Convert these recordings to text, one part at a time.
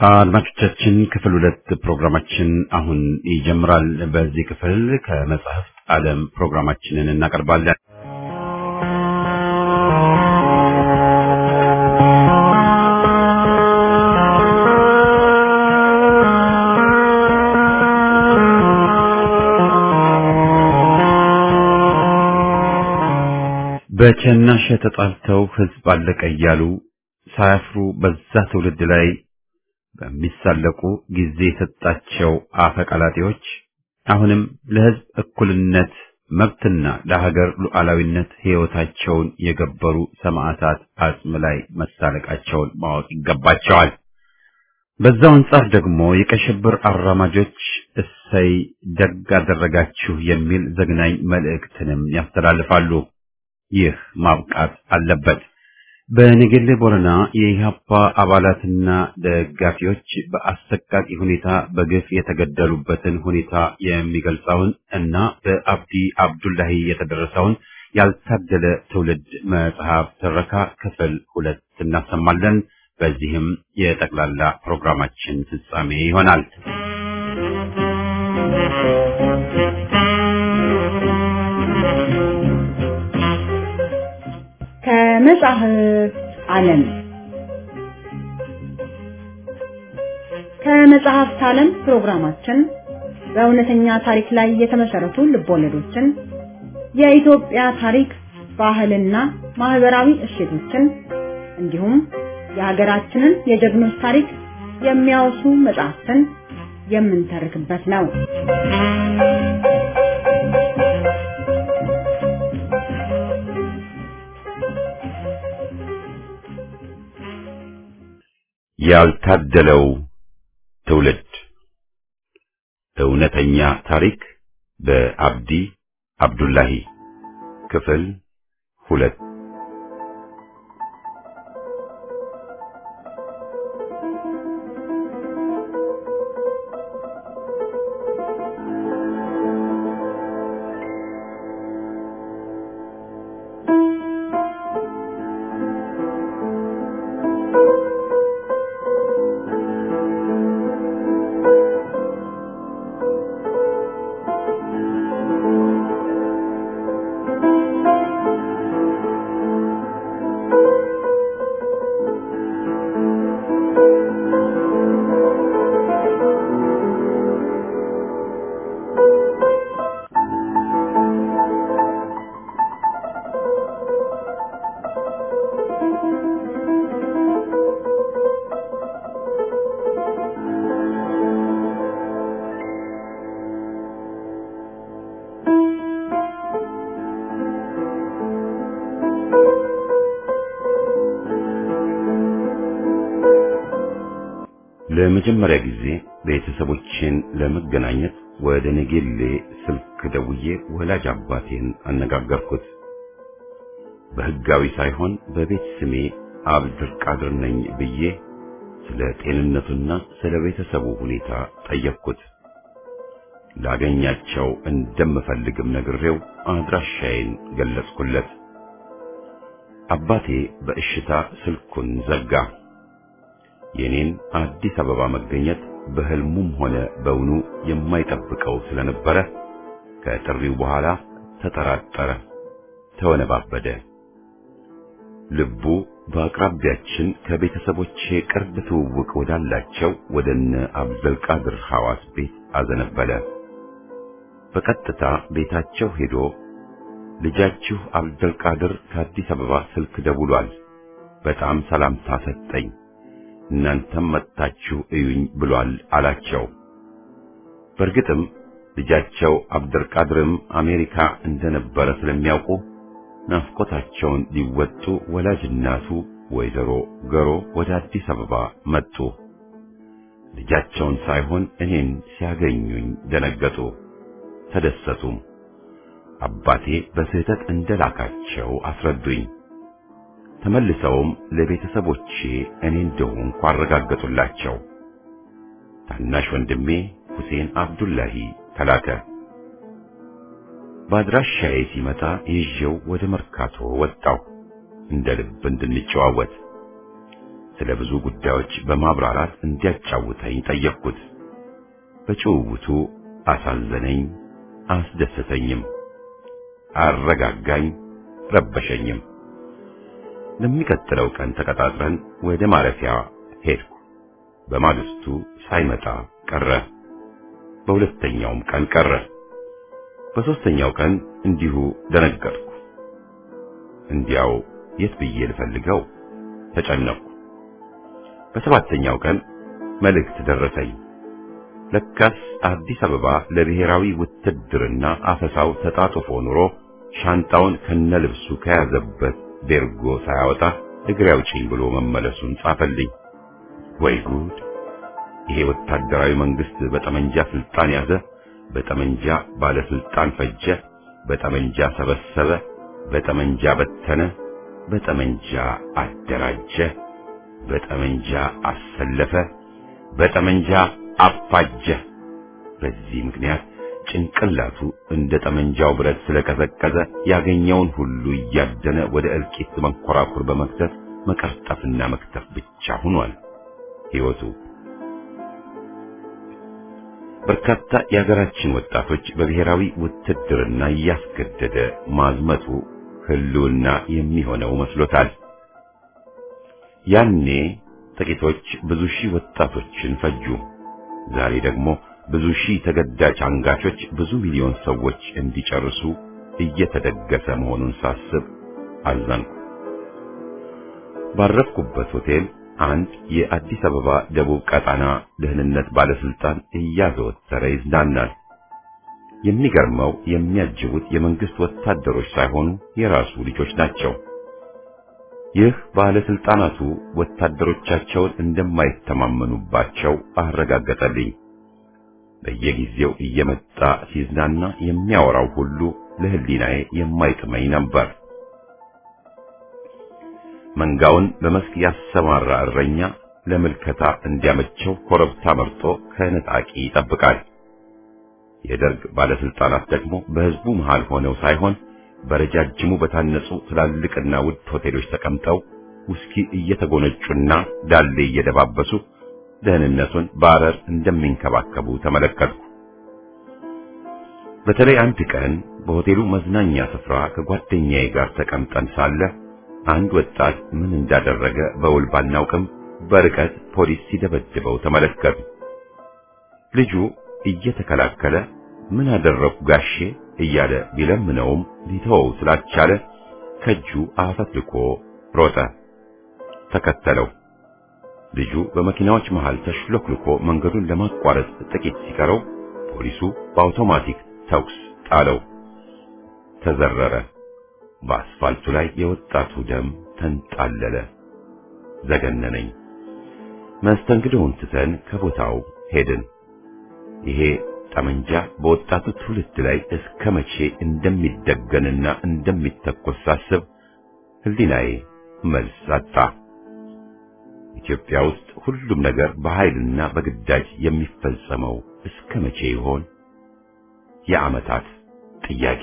አድማጮቻችን ክፍል 2 ፕሮግራማችን አሁን ይጀምራል። በዚህ ክፍል ከመጽሐፍት ዓለም ፕሮግራማችንን እናቀርባለን። በቸናሸ ተጣልተው ሕዝብ አለቀ እያሉ ሳያፍሩ በዛ ትውልድ ላይ በሚሳለቁ ጊዜ የሰጣቸው አፈቀላጤዎች አሁንም ለሕዝብ እኩልነት መብትና ለሀገር ሉዓላዊነት ሕይወታቸውን የገበሩ ሰማዕታት አጽም ላይ መሳለቃቸውን ማወቅ ይገባቸዋል። በዛው አንጻር ደግሞ የቀይ ሽብር አራማጆች እሰይ ደግ አደረጋችሁ የሚል ዘግናኝ መልእክትንም ያስተላልፋሉ። ይህ ማብቃት አለበት። በነገሌ ቦረና የኢህአፓ አባላትና ደጋፊዎች በአሰቃቂ ሁኔታ በግፍ የተገደሉበትን ሁኔታ የሚገልጸውን እና በአብዲ አብዱላሂ የተደረሰውን ያልታደለ ትውልድ መጽሐፍ ትረካ ክፍል 2 እናሰማለን። በዚህም የጠቅላላ ፕሮግራማችን ፍጻሜ ይሆናል። ከመጽሐፍት ዓለም ከመጽሐፍት ዓለም ፕሮግራማችን በእውነተኛ ታሪክ ላይ የተመሰረቱ ልቦለዶችን፣ የኢትዮጵያ ታሪክ፣ ባህልና ማህበራዊ እሴቶችን እንዲሁም የሀገራችንን የጀግኖች ታሪክ የሚያወሱ መጽሐፍትን የምንተርክበት ነው። ያልታደለው ትውልድ እውነተኛ ታሪክ በአብዲ አብዱላሂ ክፍል 2። ለመጀመሪያ ጊዜ ቤተሰቦቼን ለመገናኘት ወደ ነጌሌ ስልክ ደውዬ ወላጅ አባቴን አነጋገርኩት። በህጋዊ ሳይሆን በቤት ስሜ አብዱልቃድር ነኝ ብዬ ስለ ጤንነቱና ስለ ቤተሰቡ ሁኔታ ጠየቅኩት። ላገኛቸው እንደምፈልግም ነግሬው አድራሻዬን ገለጽኩለት። አባቴ በእሽታ ስልኩን ዘጋ። የኔን አዲስ አበባ መገኘት በህልሙም ሆነ በውኑ የማይጠብቀው ስለነበረ ከጥሪው በኋላ ተጠራጠረ፣ ተወነባበደ። ልቡ በአቅራቢያችን ከቤተሰቦቼ ቅርብ ትውውቅ ወዳላቸው ወደነ አብዱልቃድር ሐዋስ ቤት አዘነበለ። በቀጥታ ቤታቸው ሄዶ ልጃችሁ አብዱልቃድር ከአዲስ አበባ ስልክ ደውሏል፣ በጣም ሰላምታ ሰጠኝ፣ እናንተም መጣችሁ እዩኝ ብሏል አላቸው። በርግጥም ልጃቸው አብዱልቃድርም አሜሪካ እንደነበረ ስለሚያውቁ ናፍቆታቸውን ሊወጡ ወላጅ እናቱ ወይዘሮ ገሮ ወደ አዲስ አበባ መጡ። ልጃቸውን ሳይሆን እኔን ሲያገኙኝ ደነገጡ፣ ተደሰቱም። አባቴ በስህተት እንደላካቸው አስረዱኝ። ተመልሰውም ለቤተሰቦቼ እኔ እንደሆንኩ አረጋገጡላቸው። ታናሽ ወንድሜ ሁሴን አብዱላሂ ተላከ። ባድራሻዬ ሲመጣ ይዤው ወደ መርካቶ ወጣው እንደ ልብ እንድንጨዋወት። ስለ ብዙ ጉዳዮች በማብራራት እንዲያጫውተኝ ጠየቅኩት። በጭውውቱ አሳዘነኝ፣ አስደሰተኝም፣ አረጋጋኝ፣ ረበሸኝም። ለሚቀጥለው ቀን ተቀጣጥረን ወደ ማረፊያ ሄድኩ። በማግስቱ ሳይመጣ ቀረ። በሁለተኛውም ቀን ቀረ። በሶስተኛው ቀን እንዲሁ ደነገጥኩ። እንዲያው የት ብዬ ልፈልገው ተጨነቅኩ። በሰባተኛው ቀን መልእክት ደረሰኝ። ለካስ አዲስ አበባ ለብሔራዊ ውትድርና አፈሳው ተጣጥፎ ኑሮ ሻንጣውን ከነልብሱ ከያዘበት ቤርጎ ሳያወጣ እግሬ አውጪኝ ብሎ መመለሱን ጻፈልኝ። ወይ ጉድ! ይሄ ወታደራዊ መንግስት በጠመንጃ ስልጣን ያዘ፣ በጠመንጃ ባለስልጣን ፈጀ፣ በጠመንጃ ሰበሰበ፣ በጠመንጃ በተነ፣ በጠመንጃ አደራጀ፣ በጠመንጃ አሰለፈ፣ በጠመንጃ አፋጀ። በዚህ ምክንያት ጭንቅላቱ እንደ ጠመንጃው ብረት ስለቀዘቀዘ ያገኘውን ሁሉ እያደነ ወደ እልቂት መንኮራኩር በመክተት መቀርጠፍና መክተፍ ብቻ ሆኗል ሕይወቱ። በርካታ የሀገራችን ወጣቶች በብሔራዊ ውትድርና እያስገደደ ማዝመቱ ህልውና የሚሆነው መስሎታል። ያኔ ጥቂቶች ብዙ ሺህ ወጣቶችን ፈጁ። ዛሬ ደግሞ ብዙ ሺህ ተገዳጅ አንጋቾች ብዙ ሚሊዮን ሰዎች እንዲጨርሱ እየተደገሰ መሆኑን ሳስብ አዘንኩ። ባረፍኩበት ሆቴል አንድ የአዲስ አበባ ደቡብ ቀጣና ደህንነት ባለስልጣን እያዘወተረ ይዝናናል። የሚገርመው የሚያጅቡት የመንግስት ወታደሮች ሳይሆኑ የራሱ ልጆች ናቸው። ይህ ባለስልጣናቱ ወታደሮቻቸውን እንደማይተማመኑባቸው አረጋገጠልኝ። በየጊዜው እየመጣ ሲዝናና የሚያወራው ሁሉ ለህሊናዬ የማይጥመኝ ነበር። መንጋውን በመስክ ያሰማራ እረኛ ለምልከታ እንዲያመቸው ኮረብታ መርጦ ከነጣቂ ይጠብቃል። የደርግ ባለስልጣናት ደግሞ በህዝቡ መሃል ሆነው ሳይሆን በረጃጅሙ በታነጹ ትላልቅና ውድ ሆቴሎች ተቀምጠው ውስኪ እየተጎነጩና ዳሌ እየደባበሱ ደህንነቱን ባረር እንደሚንከባከቡ ተመለከትኩ። በተለይ አንድ ቀን በሆቴሉ መዝናኛ ስፍራ ከጓደኛዬ ጋር ተቀምጠን ሳለ አንድ ወጣት ምን እንዳደረገ በውል ባናውቅም በርቀት ፖሊስ ሲደበድበው ተመለከቱ። ልጁ እየተከላከለ ምን አደረኩ ጋሼ እያለ ቢለምነውም ሊተወው ስላልቻለ ከእጁ አፈትልኮ ሮጠ። ተከተለው። ልጁ በመኪናዎች መሃል ተሽሎክልኮ መንገዱን ለማቋረጥ ጥቂት ሲቀረው ፖሊሱ በአውቶማቲክ ተኩስ ጣለው። ተዘረረ። በአስፋልቱ ላይ የወጣቱ ደም ተንጣለለ። ዘገነነኝ። መስተንግዶውን ትተን ከቦታው ሄድን። ይሄ ጠመንጃ በወጣቱ ትውልድ ላይ እስከ መቼ እንደሚደገንና እንደሚተኮስ ሳስብ ህሊናዬ መልስ አጣ። ኢትዮጵያ ውስጥ ሁሉም ነገር በኃይልና በግዳጅ የሚፈጸመው እስከ መቼ ይሆን? የዓመታት ጥያቄ።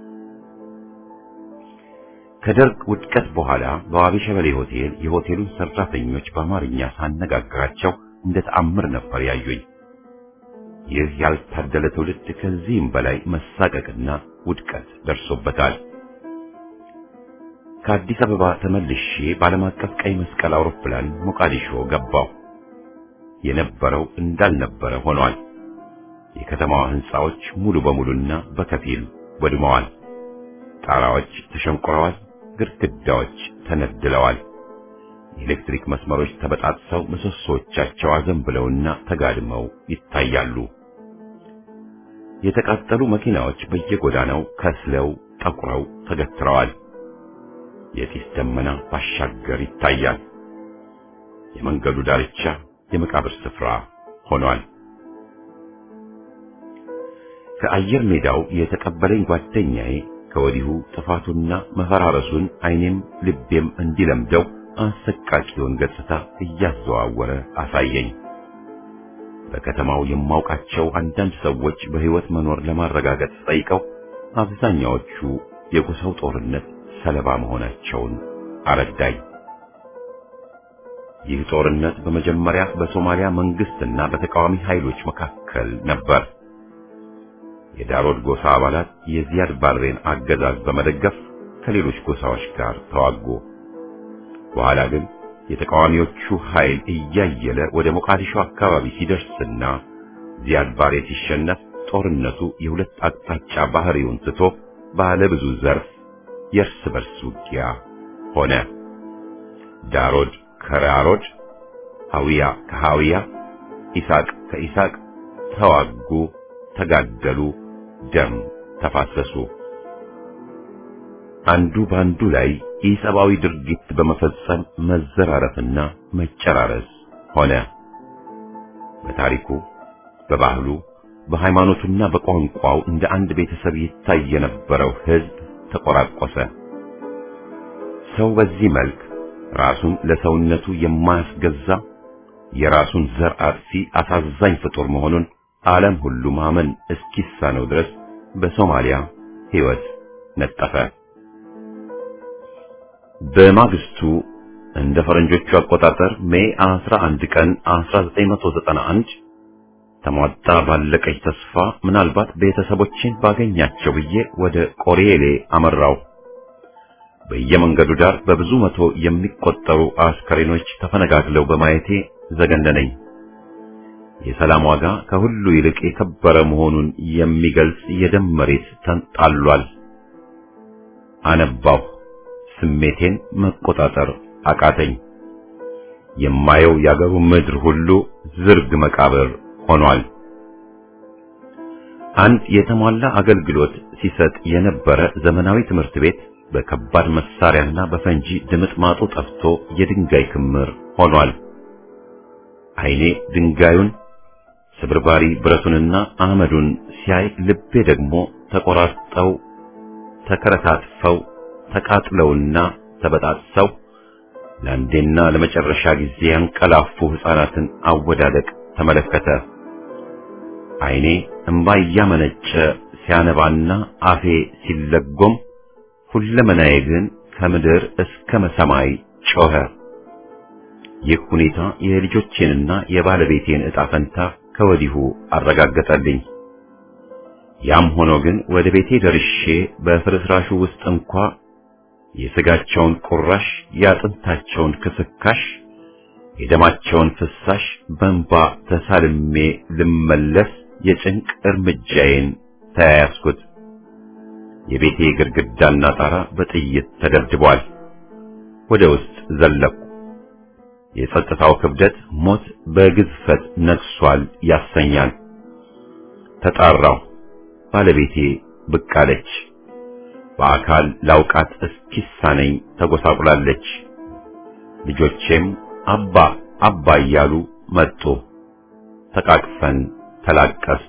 ከደርግ ውድቀት በኋላ በዋቢ ሸበሌ ሆቴል የሆቴሉን ሰራተኞች በአማርኛ ሳነጋግራቸው እንደ ተአምር ነበር ያዩኝ። ይህ ያልታደለ ትውልድ ከዚህም በላይ መሳቀቅና ውድቀት ደርሶበታል። ከአዲስ አበባ ተመልሼ በዓለም አቀፍ ቀይ መስቀል አውሮፕላን ሞቃዲሾ ገባሁ። የነበረው እንዳልነበረ ሆኗል። የከተማዋ ህንጻዎች ሙሉ በሙሉና በከፊል ወድመዋል። ጣራዎች ተሸንቆረዋል። ግድግዳዎች ተነድለዋል። የኤሌክትሪክ መስመሮች ተበጣጥሰው ምሰሶቻቸው አዘንብለውና ተጋድመው ይታያሉ። የተቃጠሉ መኪናዎች በየጎዳናው ከስለው ጠቁረው ተገትረዋል። የጢስ ደመና ባሻገር ይታያል። የመንገዱ ዳርቻ የመቃብር ስፍራ ሆኗል። ከአየር ሜዳው የተቀበለኝ ጓደኛዬ ከወዲሁ ጥፋቱና መፈራረሱን ዓይኔም ልቤም እንዲለምደው አሰቃቂውን ገጽታ እያዘዋወረ አሳየኝ። በከተማው የማውቃቸው አንዳንድ ሰዎች በሕይወት መኖር ለማረጋገጥ ጠይቀው አብዛኛዎቹ የጎሳው ጦርነት ሰለባ መሆናቸውን አረዳኝ። ይህ ጦርነት በመጀመሪያ በሶማሊያ መንግስትና በተቃዋሚ ኃይሎች መካከል ነበር። የዳሮድ ጎሳ አባላት የዚያድ ባሬን አገዛዝ በመደገፍ ከሌሎች ጎሳዎች ጋር ተዋጉ። በኋላ ግን የተቃዋሚዎቹ ኃይል እያየለ ወደ ሞቃዲሾ አካባቢ ሲደርስና ዚያድ ባሬ ሲሸነፍ ጦርነቱ የሁለት አቅጣጫ ባህሪውን ትቶ ባለ ብዙ ዘርፍ የእርስ በርስ ውጊያ ሆነ። ዳሮድ ከዳሮድ፣ ሐዊያ ከሐዊያ፣ ኢሳቅ ከኢሳቅ ተዋጉ፣ ተጋደሉ፣ ደም ተፋሰሱ። አንዱ ባንዱ ላይ ኢሰብአዊ ድርጊት በመፈጸም መዘራረፍና መጨራረስ ሆነ። በታሪኩ፣ በባህሉ፣ በሃይማኖቱና በቋንቋው እንደ አንድ ቤተሰብ ይታይ የነበረው ሕዝብ ተቆራቆሰ። ሰው በዚህ መልክ ራሱን ለሰውነቱ የማያስገዛ የራሱን ዘር አጥፊ አሳዛኝ ፍጡር መሆኑን ዓለም ሁሉ ማመን እስኪሳነው ድረስ በሶማሊያ ሕይወት ነጠፈ። በማግስቱ እንደ ፈረንጆቹ አቆጣጠር ሜይ 11 ቀን 1991 ተሟጣ ባለቀች ተስፋ ምናልባት ቤተሰቦችን ባገኛቸው ብዬ ወደ ቆሬሌ አመራው። በየመንገዱ ዳር በብዙ መቶ የሚቆጠሩ አስከሬኖች ተፈነጋግለው በማየቴ ዘገነነኝ። የሰላም ዋጋ ከሁሉ ይልቅ የከበረ መሆኑን የሚገልጽ የደም መሬት ተንጣሏል። አነባሁ። ስሜቴን መቆጣጠር አቃተኝ። የማየው ያገሩ ምድር ሁሉ ዝርግ መቃብር ሆኗል። አንድ የተሟላ አገልግሎት ሲሰጥ የነበረ ዘመናዊ ትምህርት ቤት በከባድ መሳሪያና በፈንጂ ድምጥማጡ ጠፍቶ የድንጋይ ክምር ሆኗል። ዓይኔ ድንጋዩን፣ ስብርባሪ ብረቱንና አመዱን ሲያይ ልቤ ደግሞ ተቆራርጠው፣ ተከረታትፈው፣ ተቃጥለውና ተበጣጥሰው ለአንዴና ለመጨረሻ ጊዜ ያንቀላፉ ሕፃናትን አወዳደቅ ተመለከተ። ዓይኔ እንባ እያመነጨ ሲያነባና አፌ ሲለጎም ሁለመናዬ ግን ከምድር እስከ ሰማይ ጮኸ። ይህ ሁኔታ የልጆቼንና የባለቤቴን ዕጣ ፈንታ ከወዲሁ አረጋገጠልኝ። ያም ሆኖ ግን ወደ ቤቴ ደርሼ በፍርስራሹ ውስጥ እንኳ የሥጋቸውን ቁራሽ፣ የአጥንታቸውን ክስካሽ፣ የደማቸውን ፍሳሽ በእንባ ተሳልሜ ልመለስ የጭንቅ እርምጃዬን ተያያዝኩት። የቤቴ ግድግዳና ጣራ በጥይት ተደብድቧል። ወደ ውስጥ ዘለቅኩ። የጸጥታው ክብደት ሞት በግዝፈት ነግሷል ያሰኛል። ተጣራሁ። ባለቤቴ ብቅ አለች። በአካል ላውቃት እስኪሳነኝ ተጎሳቁላለች። ልጆቼም አባ አባ እያሉ መጡ። ተቃቅፈን ተላቀስ።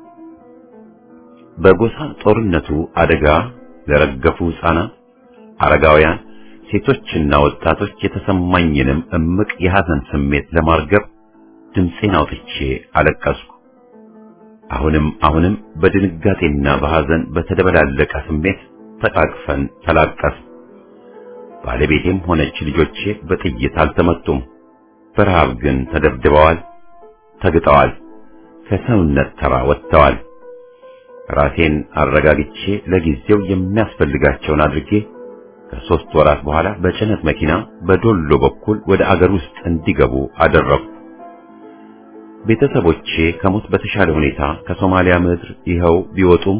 በጎሳ ጦርነቱ አደጋ ለረገፉ ሕፃናት፣ አረጋውያን፣ ሴቶችና ወጣቶች የተሰማኝንም እምቅ የሐዘን ስሜት ለማርገብ ድምፄን አውጥቼ አለቀስኩ። አሁንም በድንጋጤና በሐዘን በተደበላለቀ ስሜት ተቃቅፈን ተላቀስ። ባለቤቴም ሆነች ልጆቼ በጥይት አልተመቱም። በረሃብ ግን ተደብድበዋል፣ ተግጠዋል፣ ከሰውነት ተራ ወጥተዋል። ራሴን አረጋግቼ ለጊዜው የሚያስፈልጋቸውን አድርጌ ከ3 ወራት በኋላ በጭነት መኪና በዶሎ በኩል ወደ አገር ውስጥ እንዲገቡ አደረኩ። ቤተሰቦቼ ከሞት በተሻለ ሁኔታ ከሶማሊያ ምድር ይኸው ቢወጡም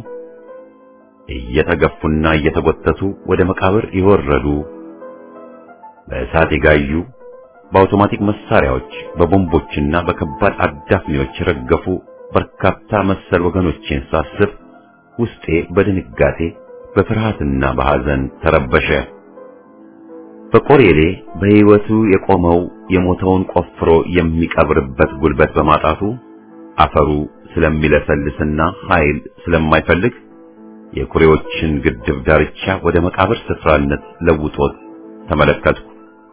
እየተገፉና እየተጎተቱ ወደ መቃብር ይወረዱ፣ በእሳት የጋዩ፣ በአውቶማቲክ መሳሪያዎች፣ በቦምቦችና በከባድ አዳፍኔዎች ረገፉ በርካታ መሰል ወገኖቼን ሳስብ ውስጤ በድንጋጤ በፍርሃትና በሐዘን ተረበሸ። በቆሬሌ በሕይወቱ የቆመው የሞተውን ቆፍሮ የሚቀብርበት ጉልበት በማጣቱ አፈሩ ስለሚለሰልስና ኃይል ስለማይፈልግ የኩሬዎችን ግድብ ዳርቻ ወደ መቃብር ስፍራነት ለውጦት ተመለከትኩ።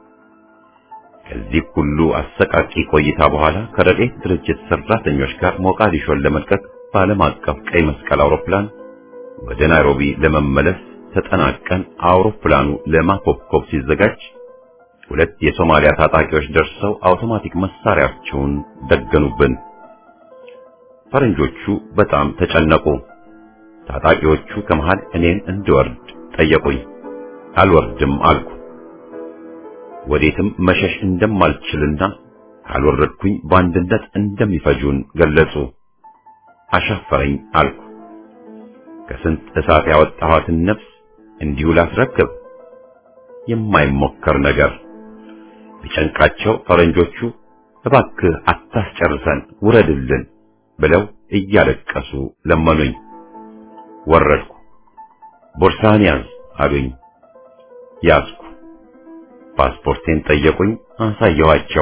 ከዚህ ሁሉ አሰቃቂ ቆይታ በኋላ ከረድኤት ድርጅት ሰራተኞች ጋር ሞቃዲሾን ለመልቀቅ በዓለም አቀፍ ቀይ መስቀል አውሮፕላን ወደ ናይሮቢ ለመመለስ ተጠናቀን አውሮፕላኑ ለማኮብኮብ ሲዘጋጅ ሁለት የሶማሊያ ታጣቂዎች ደርሰው አውቶማቲክ መሳሪያቸውን ደገኑብን። ፈረንጆቹ በጣም ተጨነቁ። ታጣቂዎቹ ከመሃል እኔን እንድወርድ ጠየቁኝ። አልወርድም አልኩ። ወዴትም መሸሽ እንደማልችልና ካልወረድኩኝ በአንድነት እንደሚፈጁን ገለጹ። አሻፈረኝ አልኩ። ከስንት እሳት ያወጣኋትን ነፍስ እንዲሁ ላስረክብ? የማይሞከር ነገር። ቢጨንቃቸው ፈረንጆቹ እባክህ አታስጨርሰን ውረድልን ብለው እያለቀሱ ለመኑኝ። ወረድኩ። ቦርሳህን ያዝ አሉኝ። ያዝኩ። ፓስፖርቴን ጠየቁኝ። አሳየኋቸው።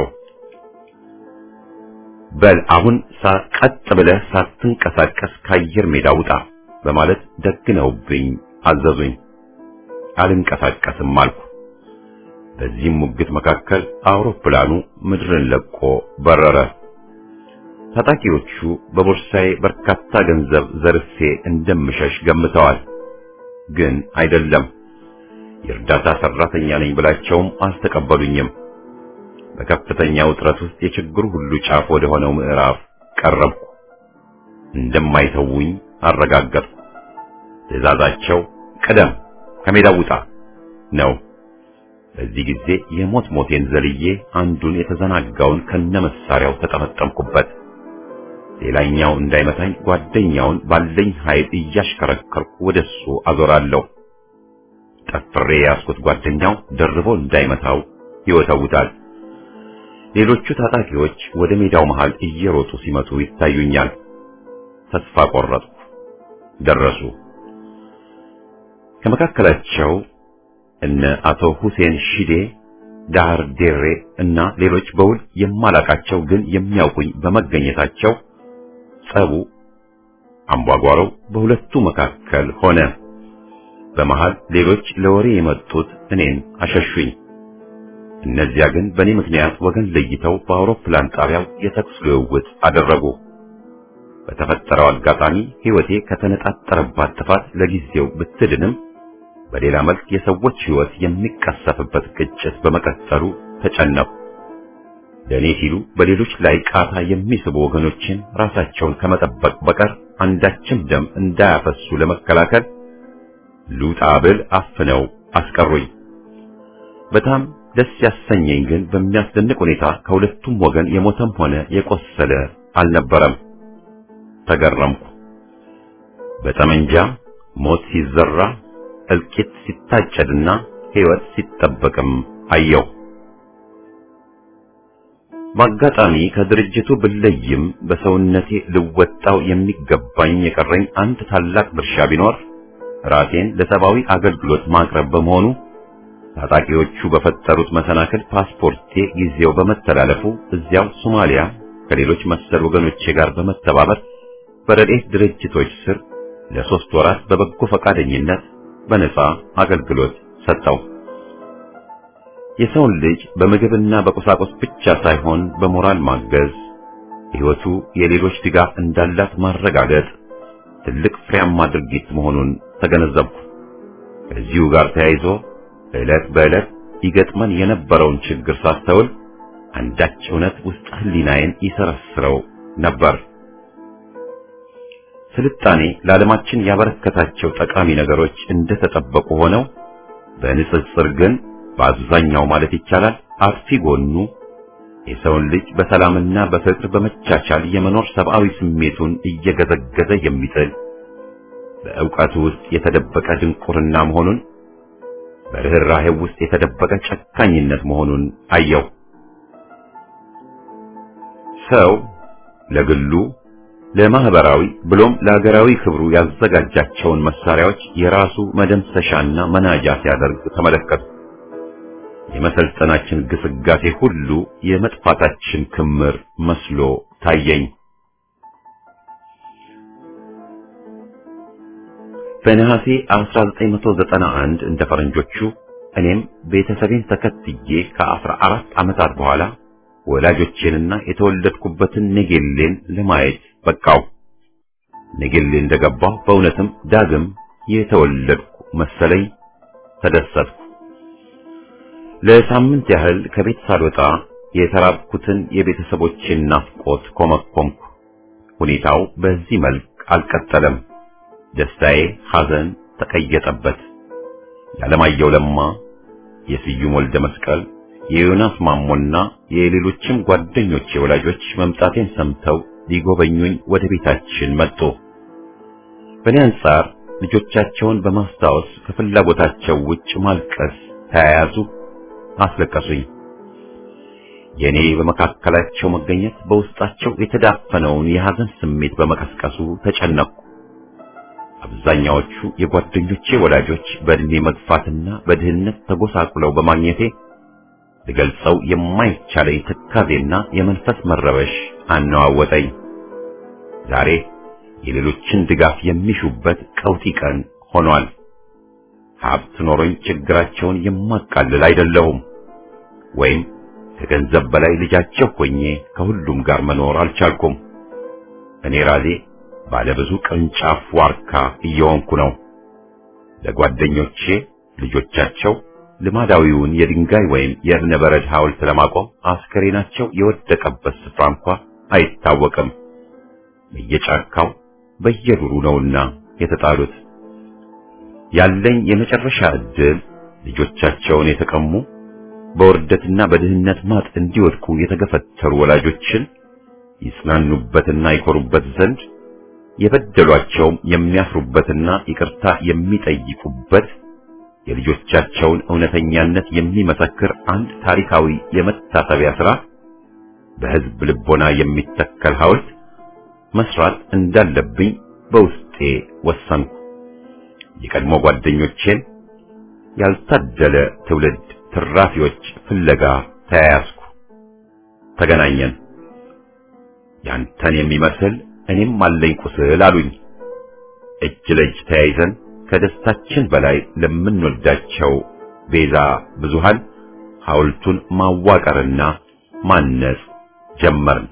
በል አሁን ቀጥ ብለህ ሳትንቀሳቀስ ከአየር ሜዳ ውጣ በማለት ደግነውብኝ አዘዙኝ። አልንቀሳቀስም አልኩ። በዚህም ሙግት መካከል አውሮፕላኑ ምድርን ለቆ በረረ። ታጣቂዎቹ በቦርሳዬ በርካታ ገንዘብ ዘርፌ እንደምሸሽ ገምተዋል። ግን አይደለም። የእርዳታ ሰራተኛ ነኝ ብላቸውም አልተቀበሉኝም። በከፍተኛ ውጥረት ውስጥ የችግሩ ሁሉ ጫፍ ወደ ሆነው ምዕራፍ ቀረብኩ። እንደማይተውኝ አረጋገጥኩ። ትዕዛዛቸው ቅደም፣ ከሜዳው ውጣ ነው። በዚህ ጊዜ የሞት ሞቴን ዘልዬ አንዱን የተዘናጋውን ከነመሳሪያው ተጠመጠምኩበት። ሌላኛው እንዳይመታኝ ጓደኛውን ባለኝ ኃይል እያሽከረከርኩ ወደሱ አዞራለሁ። ጠፍሬ ያስኩት ጓደኛው ደርቦ እንዳይመታው ይወተውታል። ሌሎቹ ታጣቂዎች ወደ ሜዳው መሃል እየሮጡ ሲመቱ ይታዩኛል። ተስፋ ቆረጥኩ። ደረሱ። ከመካከላቸው እነ አቶ ሁሴን ሺዴ፣ ዳር ዴሬ እና ሌሎች በውል የማላቃቸው ግን የሚያውቁኝ በመገኘታቸው ጸቡ አምቧጓሮው በሁለቱ መካከል ሆነ። በመሃል ሌሎች ለወሬ የመጡት እኔን አሸሹኝ። እነዚያ ግን በእኔ ምክንያት ወገን ለይተው በአውሮፕላን ጣቢያው የተኩስ ልውውጥ አደረጉ። በተፈጠረው አጋጣሚ ሕይወቴ ከተነጣጠረባት ጥፋት ለጊዜው ብትድንም በሌላ መልክ የሰዎች ሕይወት የሚቀሰፍበት ግጭት በመቀጠሉ ተጨነቁ። ለእኔ ሲሉ በሌሎች ላይ ቃታ የሚስቡ ወገኖችን ራሳቸውን ከመጠበቅ በቀር አንዳችም ደም እንዳያፈሱ ለመከላከል ሉጣ ብል አፍነው አስቀሩኝ። በጣም ደስ ያሰኘኝ ግን በሚያስደንቅ ሁኔታ ከሁለቱም ወገን የሞተም ሆነ የቆሰለ አልነበረም። ተገረምኩ። በጠመንጃ ሞት ሲዘራ እልቂት ሲታጨድና ሕይወት ሲጠበቅም አየሁ። በአጋጣሚ ከድርጅቱ ብለይም በሰውነቴ ልወጣው የሚገባኝ የቀረኝ አንድ ታላቅ ድርሻ ቢኖር ራሴን ለሰብአዊ አገልግሎት ማቅረብ በመሆኑ ታጣቂዎቹ በፈጠሩት መሰናክል ፓስፖርቴ ጊዜው በመተላለፉ እዚያው ሶማሊያ ከሌሎች መሰል ወገኖቼ ጋር በመተባበር በረድኤት ድርጅቶች ስር ለ3 ወራት በበጎ ፈቃደኝነት በነፃ አገልግሎት ሰጠው። የሰውን ልጅ በምግብና በቁሳቁስ ብቻ ሳይሆን በሞራል ማገዝ፣ ሕይወቱ የሌሎች ድጋፍ እንዳላት ማረጋገጥ ትልቅ ፍሬያማ ድርጊት መሆኑን ተገነዘብኩ። ከዚሁ ጋር ተያይዞ ዕለት በዕለት ይገጥመን የነበረውን ችግር ሳስተውል አንዳች እውነት ውስጥ ህሊናዬን ይሰረስረው ነበር። ስልጣኔ ለዓለማችን ያበረከታቸው ጠቃሚ ነገሮች እንደተጠበቁ ሆነው በንጽጽር ግን በአብዛኛው ማለት ይቻላል አጥፊ ጎኑ የሰውን ልጅ በሰላምና በፍቅር በመቻቻል የመኖር ሰብአዊ ስሜቱን እየገዘገዘ የሚጥል በእውቀቱ ውስጥ የተደበቀ ድንቁርና መሆኑን፣ በርህራሄው ውስጥ የተደበቀ ጨካኝነት መሆኑን አየው። ሰው ለግሉ ለማህበራዊ ብሎም ለሀገራዊ ክብሩ ያዘጋጃቸውን መሳሪያዎች የራሱ መደምሰሻና መናጃ ሲያደርግ ተመለከቱ። የመሰልጠናችን ግስጋሴ ሁሉ የመጥፋታችን ክምር መስሎ ታየኝ። በነሐሴ 1991 እንደ ፈረንጆቹ እኔም ቤተሰቤን ተከትዬ ከ14 ዓመታት በኋላ ወላጆቼንና የተወለድኩበትን ኔጌሌን ለማየት በቃው። ኔጌሌ እንደገባሁ በእውነትም ዳግም የተወለድኩ መሰለኝ። ተደሰትኩ። ለሳምንት ያህል ከቤት ሳልወጣ የተራብኩትን የቤተሰቦቼን ናፍቆት ኮመኮምኩ። ሁኔታው በዚህ መልክ አልቀጠለም። ደስታዬ ሐዘን ተቀየጠበት። የዓለማየሁ ለማ፣ የስዩም ወልደ መስቀል፣ የዮናስ ማሞና የሌሎችም ጓደኞቼ ወላጆች መምጣቴን ሰምተው ሊጎበኙኝ ወደ ቤታችን መጡ። በእኔ አንጻር ልጆቻቸውን በማስታወስ ከፍላጎታቸው ውጭ ማልቀስ ተያያዙ፣ አስለቀሱኝ። የኔ በመካከላቸው መገኘት በውስጣቸው የተዳፈነውን የሐዘን ስሜት በመቀስቀሱ ተጨነቁ። አብዛኛዎቹ የጓደኞቼ ወላጆች በእድሜ መግፋትና በድህነት ተጎሳቁለው በማግኘቴ ልገልጸው የማይቻለኝ ትካዜና የመንፈስ መረበሽ አነዋወጠኝ። ዛሬ የሌሎችን ድጋፍ የሚሹበት ቀውጢ ቀን ሆኗል። ሀብት ኖሮኝ ችግራቸውን የማቃልል አይደለሁም፣ ወይም ከገንዘብ በላይ ልጃቸው ሆኜ ከሁሉም ጋር መኖር አልቻልኩም። እኔ ራሴ ባለ ብዙ ቅርንጫፍ ዋርካ እየሆንኩ ነው። ለጓደኞቼ ልጆቻቸው ልማዳዊውን የድንጋይ ወይም የእብነ በረድ ሐውልት ለማቆም አስከሬናቸው የወደቀበት ስፍራ እንኳ አይታወቅም። በየጫካው በየዱሩ ነውና የተጣሉት። ያለኝ የመጨረሻ ዕድል ልጆቻቸውን የተቀሙ በውርደትና በድህነት ማጥ እንዲወድቁ የተገፈተሩ ወላጆችን ይጽናኑበትና ይኮሩበት ዘንድ የበደሏቸውም የሚያፍሩበትና ይቅርታ የሚጠይቁበት የልጆቻቸውን እውነተኛነት የሚመሰክር አንድ ታሪካዊ የመታሰቢያ ሥራ በሕዝብ ልቦና የሚተከል ሐውልት መስራት እንዳለብኝ በውስጤ ወሰንኩ። የቀድሞ ጓደኞቼን ያልታደለ ትውልድ ትራፊዎች ፍለጋ ተያያዝኩ። ተገናኘን። ያንተን የሚመስል እኔም አለኝ ቁስል አሉኝ። እጅ ለእጅ ተያይዘን ከደስታችን በላይ ለምንወዳቸው ቤዛ ብዙሃን ሐውልቱን ማዋቀርና ማነጽ ጀመርን።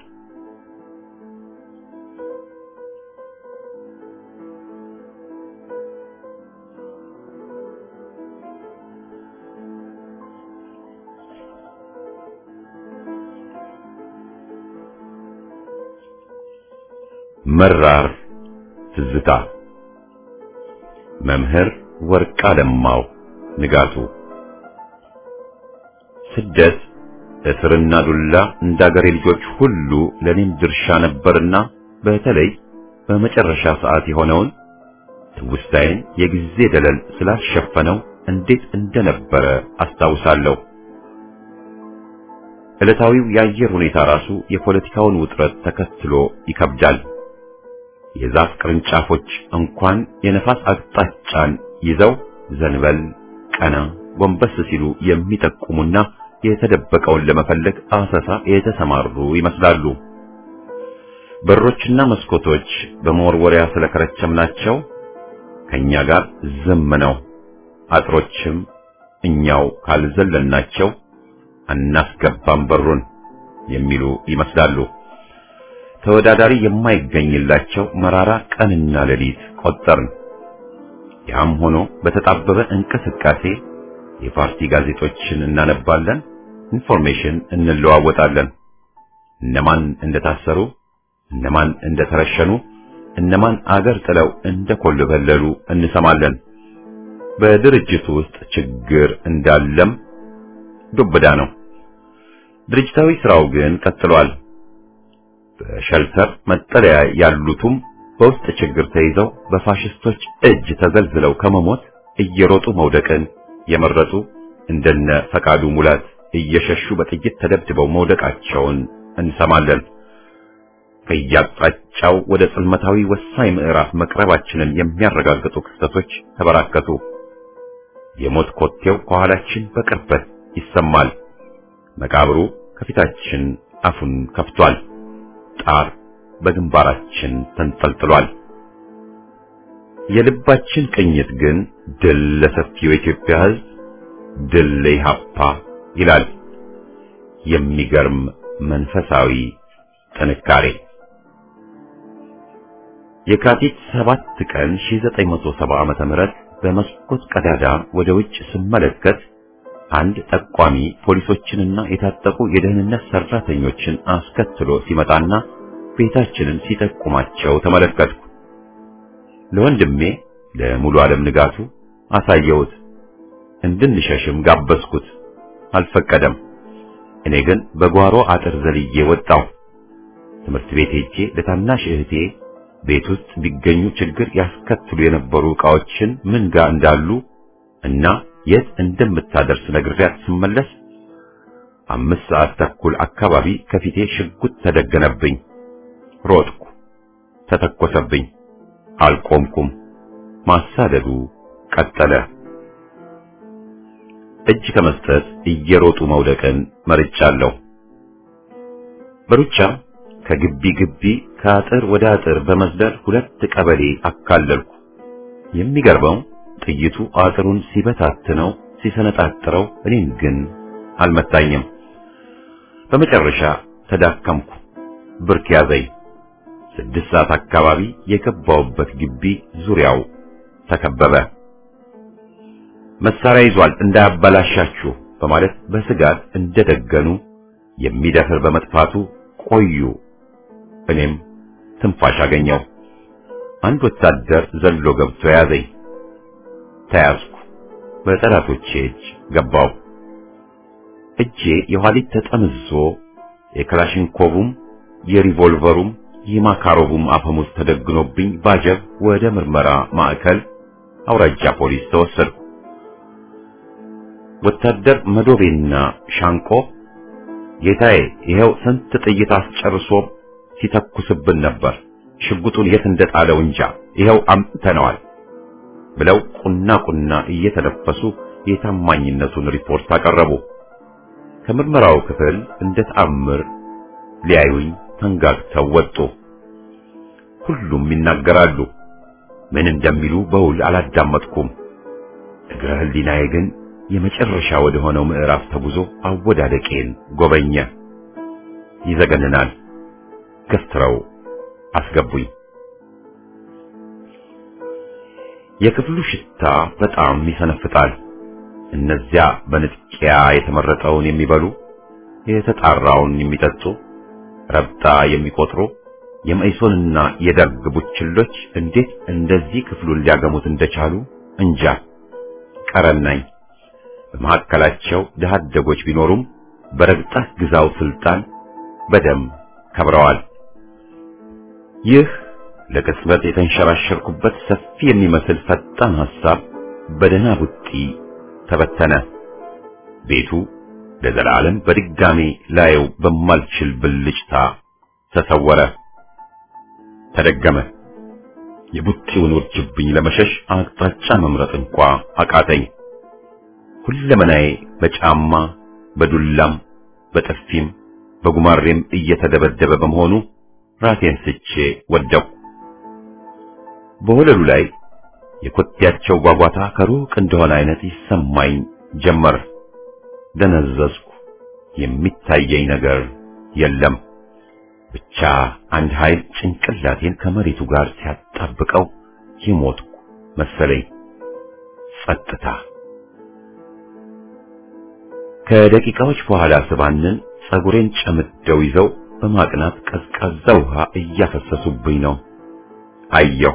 መራር ትዝታ። መምህር ወርቅአለማው ንጋቱ። ስደት፣ እስርና ዱላ እንዳገሬ ልጆች ሁሉ ለኔም ድርሻ ነበርና በተለይ በመጨረሻ ሰዓት የሆነውን ትውስታዬን የጊዜ ደለል ስላሸፈነው እንዴት እንደነበረ አስታውሳለሁ። ዕለታዊው የአየር ሁኔታ ራሱ የፖለቲካውን ውጥረት ተከትሎ ይከብዳል። የዛፍ ቅርንጫፎች እንኳን የነፋስ አቅጣጫን ይዘው ዘንበል ቀና ጎንበስ ሲሉ የሚጠቁሙና የተደበቀውን ለመፈለግ አሰሳ የተሰማሩ ይመስላሉ። በሮችና መስኮቶች በመወርወሪያ ስለከረቸምናቸው ከኛ ጋር ዝም ነው። አጥሮችም እኛው ካልዘለናቸው አናስገባም በሩን የሚሉ ይመስላሉ። ተወዳዳሪ የማይገኝላቸው መራራ ቀንና ሌሊት ቆጠርን። ያም ሆኖ በተጣበበ እንቅስቃሴ የፓርቲ ጋዜጦችን እናነባለን፣ ኢንፎርሜሽን እንለዋወጣለን። እነማን እንደታሰሩ፣ እነማን እንደተረሸኑ፣ እነማን አገር ጥለው እንደኮለበለሉ እንሰማለን። በድርጅቱ ውስጥ ችግር እንዳለም ዱብዳ ነው። ድርጅታዊ ስራው ግን ቀጥሏል። በሸልተር መጠለያ ያሉትም በውስጥ ችግር ተይዘው በፋሽስቶች እጅ ተዘልዝለው ከመሞት እየሮጡ መውደቅን የመረጡ እንደነ ፈቃዱ ሙላት እየሸሹ በጥይት ተደብድበው መውደቃቸውን እንሰማለን። ከያቅጣጫው ወደ ጽልመታዊ ወሳኝ ምዕራፍ መቅረባችንን የሚያረጋግጡ ክስተቶች ተበራከቱ። የሞት ኮቴው ከኋላችን በቅርበት ይሰማል። መቃብሩ ከፊታችን አፉን ከፍቷል። ጣር በግንባራችን ተንጠልጥሏል። የልባችን ቅኝት ግን ድል ለሰፊው የኢትዮጵያ ሕዝብ፣ ድል ለኢህአፓ ይላል። የሚገርም መንፈሳዊ ጥንካሬ። የካቲት 7 ቀን 1970 ዓመተ ምህረት በመስኮት ቀዳዳ ወደ ውጭ ስመለከት አንድ ጠቋሚ ፖሊሶችንና የታጠቁ የደህንነት ሰራተኞችን አስከትሎ ሲመጣና ቤታችንን ሲጠቁማቸው ተመለከትኩ። ለወንድሜ ለሙሉ ዓለም ንጋቱ አሳየሁት። እንድንሸሽም ጋበዝኩት። አልፈቀደም። እኔ ግን በጓሮ አጥር ዘልዬ ወጣሁ። ትምህርት ቤት ሄጄ ለታናሽ እህቴ ቤት ውስጥ ቢገኙ ችግር ያስከትሉ የነበሩ ዕቃዎችን ምን ጋር እንዳሉ እና የት እንደምታደርስ ነግሬያት ስመለስ 5 ሰዓት ተኩል አካባቢ ከፊቴ ሽጉጥ ተደገነብኝ። ሮጥኩ። ተተኮሰብኝ። አልቆምኩም። ማሳደዱ ቀጠለ። እጅ ከመስጠት እየሮጡ መውደቅን መርጫለሁ። በሩጫ ከግቢ ግቢ ከአጥር ወደ አጥር በመዝለል 2 ቀበሌ አካለልኩ። የሚገርመው ጥይቱ አጥሩን ሲበታትነው ሲሰነጣጥረው እኔን ግን አልመታኝም። በመጨረሻ ተዳከምኩ። ብርክ ያዘኝ። 6 ሰዓት አካባቢ የገባውበት ግቢ ዙሪያው ተከበበ። መሳሪያ ይዟል እንዳያበላሻችሁ በማለት በስጋት እንደደገኑ የሚደፍር በመጥፋቱ ቆዩ። እኔም ትንፋሽ አገኘው። አንድ ወታደር ዘሎ ገብቶ ያዘኝ። ተያዝኩ። በጠላቶቼ እጅ ገባው። እጄ የኋሊት ተጠምዞ የክላሽንኮቭም የሪቮልቨሩም የማካሮቭም አፈሙዝ ተደግኖብኝ ባጀብ ወደ ምርመራ ማዕከል አውራጃ ፖሊስ ተወሰድኩ። ወታደር መዶቤና ሻንቆ ጌታዬ ይሄው ስንት ጥይት አስጨርሶ ሲተኩስብን ነበር፣ ሽጉጡን የት እንደጣለው እንጃ፣ ይሄው አምጥተነዋል ብለው ቁና እየተነፈሱ የታማኝነቱን ሪፖርት አቀረቡ። ከምርመራው ክፍል እንደ ተአምር ሊያዩኝ ተንጋግተው ወጡ። ሁሉም ይናገራሉ። ምን እንደሚሉ በውል አላዳመጥኩም። እግረ ህሊናዬ ግን የመጨረሻ ወደ ሆነው ምዕራፍ ተጉዞ አወዳደቄን ጎበኘ። ይዘገንናል። ገፍትረው አስገቡኝ። የክፍሉ ሽታ በጣም ይሰነፍጣል። እነዚያ በንጥቂያ የተመረጠውን የሚበሉ፣ የተጣራውን የሚጠጡ፣ ረብጣ የሚቆጥሩ የመኢሶንና የደርግ ቡችሎች እንዴት እንደዚህ ክፍሉን ሊያገሙት እንደቻሉ እንጃ። ቀረናኝ። በመካከላቸው ድሃ አደጎች ቢኖሩም በረግጣ ግዛው ስልጣን በደም ከብረዋል። ይህ ለቅጽበት የተንሸራሸርኩበት ሰፊ የሚመስል ፈጣን ሐሳብ በደህና ቡጢ ተበተነ። ቤቱ ለዘላለም በድጋሚ ላየው በማልችል ብልጭታ ተሰወረ፣ ተደገመ። የቡጢውን ውርጅብኝ ለመሸሽ አቅጣጫ መምረጥ እንኳ አቃተኝ። ሁለመናዬ በጫማ በዱላም በጥፊም በጉማሬም እየተደበደበ በመሆኑ ራሴን ስቼ ወደቅሁ። በወለሉ ላይ የኮቴያቸው ጓጓታ ከሩቅ እንደሆነ አይነት ይሰማኝ ጀመር። ደነዘዝኩ። የሚታየኝ ነገር የለም። ብቻ አንድ ኃይል ጭንቅላቴን ከመሬቱ ጋር ሲያጣብቀው የሞትኩ መሰለኝ። ጸጥታ። ከደቂቃዎች በኋላ ስባንን ጸጉሬን ጨምደው ይዘው በማቅናት ቀዝቃዛ ውሃ እያፈሰሱብኝ ነው። አየሁ።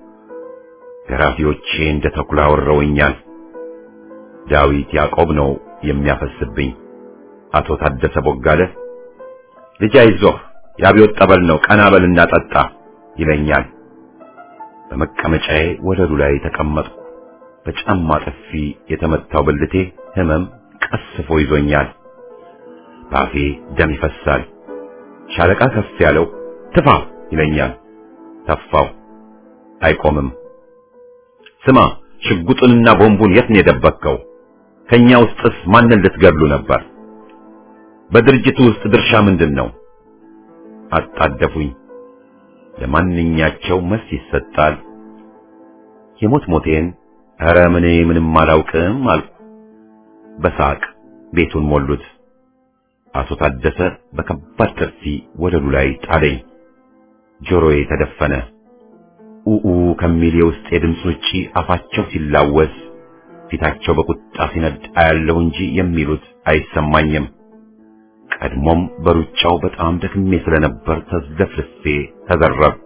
ገራፊዎቼ እንደ ተኩላ ወረውኛል። ዳዊት ያዕቆብ ነው የሚያፈስብኝ። አቶ ታደሰ ቦጋለ ልጅ አይዞህ የአብዮት ጠበል ነው ቀና በልና ጠጣ ይለኛል። በመቀመጫዬ ወለሉ ላይ ተቀመጥኩ። በጫማ ጥፊ የተመታው ብልቴ ህመም ቀስፎ ይዞኛል። ባፌ ደም ይፈሳል። ሻለቃ ከፍ ያለው ትፋ ይለኛል። ተፋው። አይቆምም። ስማ ሽጉጡንና ቦምቡን የት ነው የደበቅከው? ከኛ ውስጥስ ማንን ልትገድሉ ነበር? በድርጅቱ ውስጥ ድርሻ ምንድነው? አጣደፉኝ። ለማንኛቸው መልስ ይሰጣል። የሞት ሞቴን ኧረ ምንም አላውቅም አልኩ። በሳቅ ቤቱን ሞሉት። አቶ ታደሰ በከባድ ጥፊ ወለሉ ላይ ጣለኝ። ጆሮዬ ተደፈነ። ኡኡ ከሚል የውስጥ የድምፅ ውጪ አፋቸው ሲላወስ ፊታቸው በቁጣ ሲነድ አያለሁ እንጂ የሚሉት አይሰማኝም። ቀድሞም በሩጫው በጣም ደክሜ ስለነበር ተዝለፍልፌ ተዘረብኩ።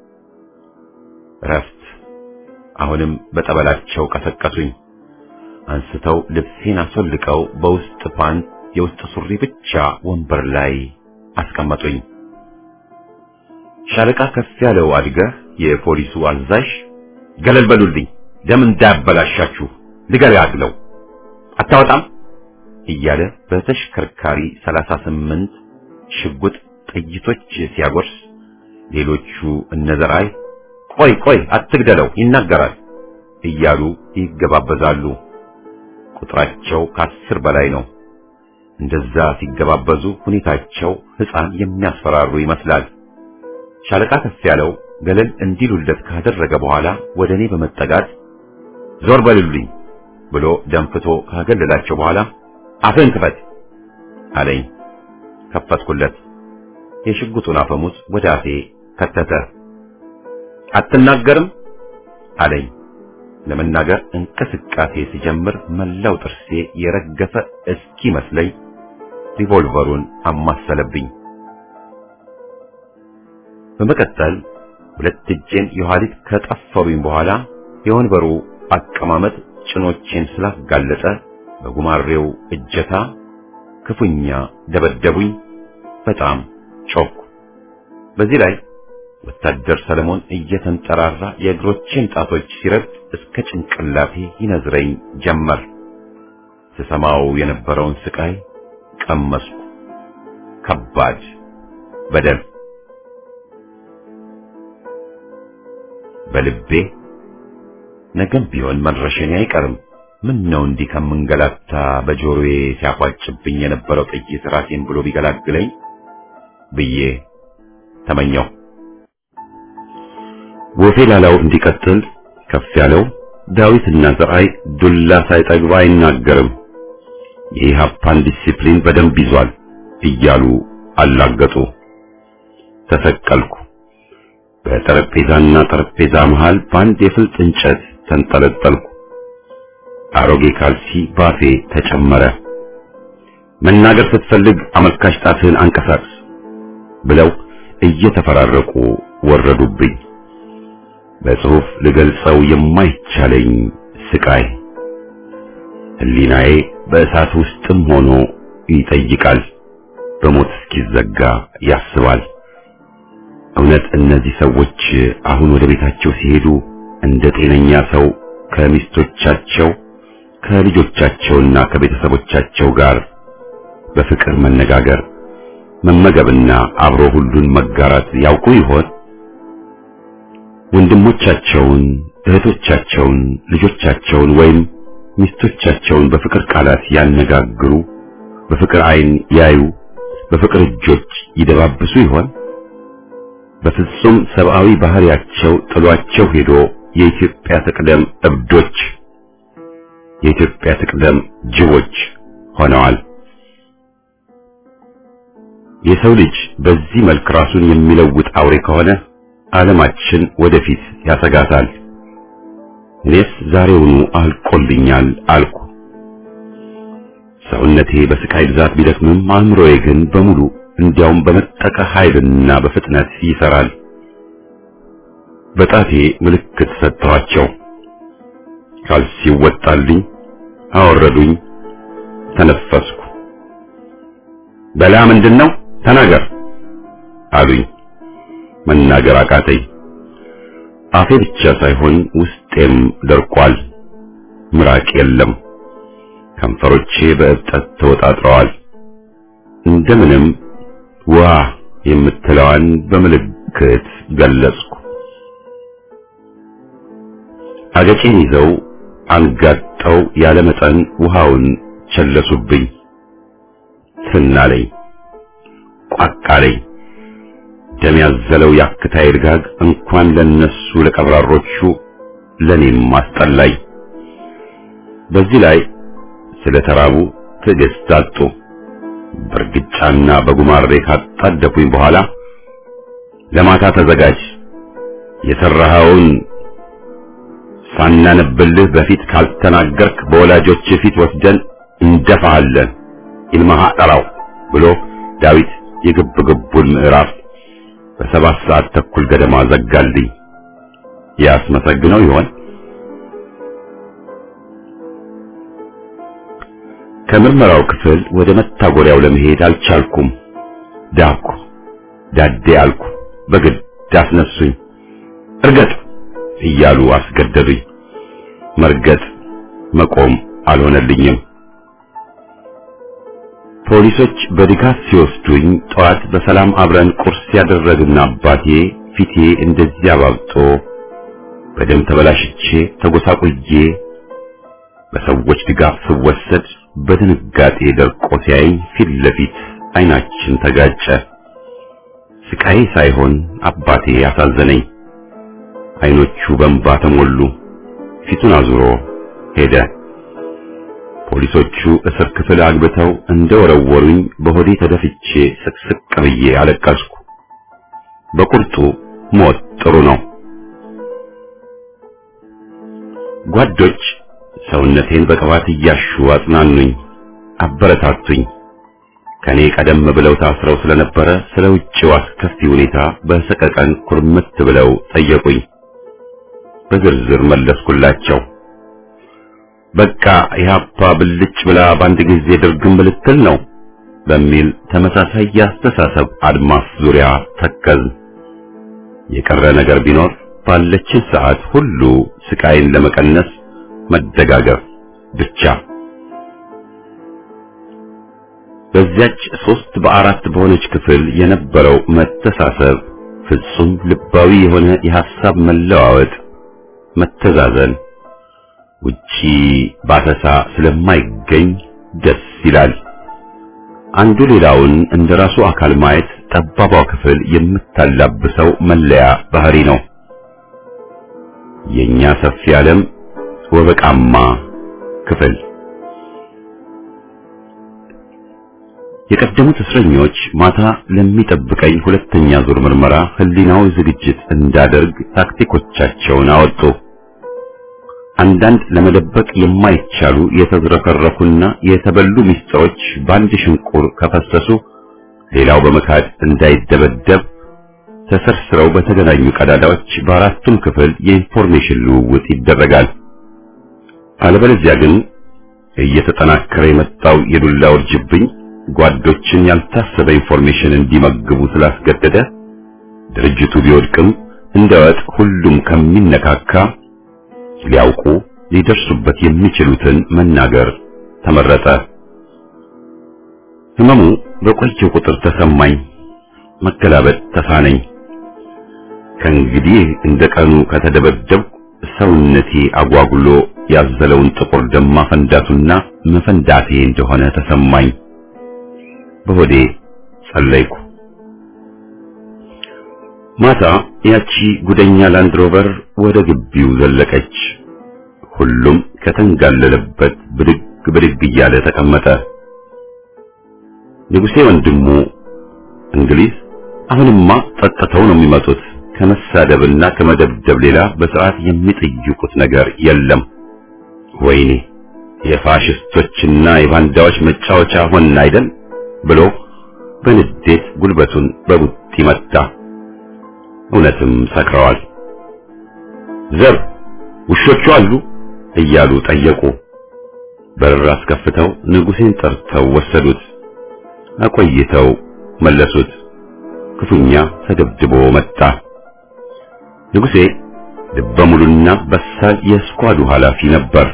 ረፍት። አሁንም በጠበላቸው ቀሰቀሱኝ። አንስተው ልብሴን አስወልቀው በውስጥ ፓንት የውስጥ ሱሪ ብቻ ወንበር ላይ አስቀመጡኝ። ሻለቃ ከፍ ያለው አድገህ የፖሊሱ አዛዥ ገለል በሉልኝ፣ ደም እንዳያበላሻችሁ ልገላግለው አታወጣም እያለ በተሽከርካሪ 38 ሽጉጥ ጥይቶች ሲያጎርስ፣ ሌሎቹ እነዘራይ ቆይ አትግደለው ይናገራል እያሉ ይገባበዛሉ። ቁጥራቸው ከ10 በላይ ነው። እንደዛ ሲገባበዙ ሁኔታቸው ሕፃን የሚያስፈራሩ ይመስላል። ሻለቃ ከፍ ያለው ገለል እንዲሉለት ካደረገ በኋላ ወደኔ በመጠጋት ዞር በሉልኝ ብሎ ደንፍቶ ካገለላቸው በኋላ አፍህን ክፈት አለኝ። ከፈትኩለት። የሽጉጡን አፈሙዝ ወደ አፌ ከተተ። አትናገርም አለኝ። ለመናገር እንቅስቃሴ ሲጀምር መላው ጥርሴ የረገፈ እስኪመስለኝ ሪቮልቨሩን አማሰለብኝ። በመቀጠል ሁለት እጄን የኋሊት ከጠፈሩኝ በኋላ የወንበሩ አቀማመጥ ጭኖቼን ስላጋለጠ በጉማሬው እጀታ ክፉኛ ደበደቡኝ። በጣም ጮኩ። በዚህ ላይ ወታደር ሰለሞን እየተንጠራራ የእግሮቼን ጣቶች ሲረግጥ እስከ ጭንቅላቴ ይነዝረኝ ጀመር። ስሰማው የነበረውን ስቃይ ቀመስኩ። ከባድ በደል። በልቤ ነገም ቢሆን መድረሻዬ አይቀርም፣ ምን ነው እንዲህ ከምንገላታ በጆሮዬ ሲያቋጭብኝ የነበረው ጥይት ራሴን ብሎ ቢገላግለኝ ብዬ ተመኘሁ። ወፌ ላላው እንዲቀጥል ከፍ ያለው ዳዊትና ዘርአይ ዱላ ሳይጠግባ አይናገርም፣ የኢህአፓን ዲሲፕሊን በደንብ ይዟል እያሉ አላገጡ። ተሰቀልኩ። በጠረጴዛና ጠረጴዛ መሃል በአንድ የፍልጥ እንጨት ተንጠለጠልኩ። አሮጌ ካልሲ ባፌ ተጨመረ። መናገር ስትፈልግ አመልካች ጣትህን አንቀሳቅስ ብለው እየተፈራረቁ ወረዱብኝ። በጽሑፍ ልገልጸው የማይቻለኝ ስቃይ። ህሊናዬ በእሳት ውስጥም ሆኖ ይጠይቃል፣ በሞት እስኪዘጋ ያስባል። እውነት እነዚህ ሰዎች አሁን ወደ ቤታቸው ሲሄዱ እንደ ጤነኛ ሰው ከሚስቶቻቸው ከልጆቻቸውና ከቤተሰቦቻቸው ጋር በፍቅር መነጋገር፣ መመገብና አብሮ ሁሉን መጋራት ያውቁ ይሆን? ወንድሞቻቸውን፣ እህቶቻቸውን፣ ልጆቻቸውን ወይም ሚስቶቻቸውን በፍቅር ቃላት ያነጋግሩ፣ በፍቅር ዓይን ያዩ፣ በፍቅር እጆች ይደባብሱ ይሆን? በፍጹም ሰብአዊ ባህሪያቸው ጥሏቸው ሄዶ የኢትዮጵያ ትቅደም እብዶች፣ የኢትዮጵያ ትቅደም ጅቦች ሆነዋል። የሰው ልጅ በዚህ መልክ ራሱን የሚለውጥ አውሬ ከሆነ ዓለማችን ወደፊት ያሰጋታል። እኔስ ዛሬውኑ አልቆልኛል አልኩ። ሰውነቴ በስቃይ ብዛት ቢደክምም አእምሮዬ ግን በሙሉ እንዲያውም በመጠቀ ኃይልና በፍጥነት ይሰራል። በጣቴ ምልክት ሰጠኋቸው። ካልሲው ወጣልኝ፣ አወረዱኝ፣ ተነፈስኩ። በላ ምንድነው? ተናገር አሉኝ። መናገር አቃተኝ። አፌ ብቻ ሳይሆን ውስጤም ደርቋል። ምራቅ የለም። ከንፈሮቼ በእብጠት ተወጣጥረዋል። እንደምንም ዋ የምትለዋን በምልክት ገለጽኩ። አገጬን ይዘው አንጋጠው ያለ መጠን ውሃውን ቸለሱብኝ። ትናለኝ፣ ቋቃለኝ። ደም ያዘለው ያክታይ ልጋግ እንኳን ለነሱ ለቀብራሮቹ ለኔም አስጠላኝ። በዚህ ላይ ስለተራቡ ትዕግስት አጡ። በርግጫና በጉማሬ ካጣደፉኝ በኋላ ለማታ ተዘጋጅ፣ የሰራኸውን ሳናነብልህ በፊት ካልተናገርክ በወላጆች ፊት ወስደን እንደፋሃለን ይልማሃ ጠራው ብሎ ዳዊት የግብግቡን ምዕራፍ በ7 ሰዓት ተኩል ገደማ ዘጋልኝ። ያስመሰግነው ይሆን? ከምርመራው ክፍል ወደ መታጎሪያው ለመሄድ አልቻልኩም። ዳኩ ዳዴ አልኩ። በግድ አስነሱኝ። እርገጥ እያሉ አስገደዱኝ። መርገጥ መቆም አልሆነልኝም። ፖሊሶች በድጋፍ ሲወስዱኝ ጠዋት በሰላም አብረን ቁርስ ያደረግና አባቴ ፊቴ እንደዚህ አባብጦ በደም ተበላሽቼ ተጎሳቁዬ በሰዎች ድጋፍ ስወሰድ በድንጋጤ ደርቆ ሲያይ ፊት ለፊት አይናችን ተጋጨ። ስቃይ ሳይሆን አባቴ ያሳዘነኝ። አይኖቹ በእንባ ተሞሉ። ፊቱን አዙሮ ሄደ። ፖሊሶቹ እስር ክፍል አግብተው እንደወረወሩኝ በሆዴ ተደፍቼ ስቅስቅ ብዬ አለቀስኩ። በቁርጡ ሞት ጥሩ ነው። ጓዶች ሰውነቴን በቅባት እያሹ አጽናኑኝ፣ አበረታቱኝ። ከኔ ቀደም ብለው ታስረው ስለነበረ ስለ ውጭው አስከፊ ሁኔታ በሰቀቀን ኩርምት ብለው ጠየቁኝ። በዝርዝር መለስኩላቸው። በቃ ኢህአፓ ብልጭ ብላ በአንድ ጊዜ ድርግም ልትል ነው በሚል ተመሳሳይ የአስተሳሰብ አድማስ ዙሪያ ተከዝ። የቀረ ነገር ቢኖር ባለችን ሰዓት ሁሉ ስቃይን ለመቀነስ መደጋገፍ ብቻ። በዚያች 3 በ4 በሆነች ክፍል የነበረው መተሳሰብ፣ ፍጹም ልባዊ የሆነ የሐሳብ መለዋወጥ፣ መተዛዘን ውጪ ባተሳ ስለማይገኝ ደስ ይላል። አንዱ ሌላውን እንደራሱ አካል ማየት ጠባቧ ክፍል የምታላብሰው መለያ ባህሪ ነው። የኛ ሰፊ ዓለም ወበቃማ ክፍል። የቀደሙት እስረኞች ማታ ለሚጠብቀኝ ሁለተኛ ዙር ምርመራ ህሊናዊ ዝግጅት እንዳደርግ ታክቲኮቻቸውን አወጡ። አንዳንድ ለመደበቅ የማይቻሉ የተዝረከረኩና የተበሉ ሚስጥሮች በአንድ ሽንቁር ከፈሰሱ ሌላው በመካድ እንዳይደበደብ ተሰርስረው በተገናኙ ቀዳዳዎች በአራቱም ክፍል የኢንፎርሜሽን ልውውጥ ይደረጋል። አለበለዚያ ግን እየተጠናከረ የመጣው የዱላ ውርጅብኝ ጓዶችን ያልታሰበ ኢንፎርሜሽን እንዲመግቡ ስላስገደደ ድርጅቱ ቢወድቅም እንደወጥ ሁሉም ከሚነካካ ሊያውቁ ሊደርሱበት የሚችሉትን መናገር ተመረጠ። ህመሙ በቆየው ቁጥር ተሰማኝ፣ መገላበጥ ተሳነኝ። ከእንግዲህ እንደቀኑ ከተደበደብኩ ሰውነቴ አጓጉሎ ያዘለውን ጥቁር ደም ማፈንዳቱና መፈንዳቴ እንደሆነ ተሰማኝ። በሆዴ ጸለይኩ። ማታ ያቺ ጉደኛ ላንድሮቨር ወደ ግቢው ዘለቀች። ሁሉም ከተንጋለለበት ብድግ ብድግ እያለ ተቀመጠ። ንጉሴ ወንድሙ እንግሊዝ አሁንማ ጠጥተው ነው የሚመጡት። ከመሳደብና ከመደብደብ ሌላ በስርዓት የሚጠይቁት ነገር የለም። ወይኔ የፋሽስቶችና የባንዳዎች መጫወቻ ሆን አይደል ብሎ በንዴት ጉልበቱን በቡጢ መታ። እውነትም ሰክረዋል። ዘር ውሾቹ አሉ እያሉ ጠየቁ። በር አስከፍተው ንጉሴን ጠርተው ወሰዱት። አቆይተው መለሱት። ክፉኛ ተደብድቦ መጣ። ንጉሴ ልበ ሙሉና በሳል የስኳዱ ኃላፊ ነበር።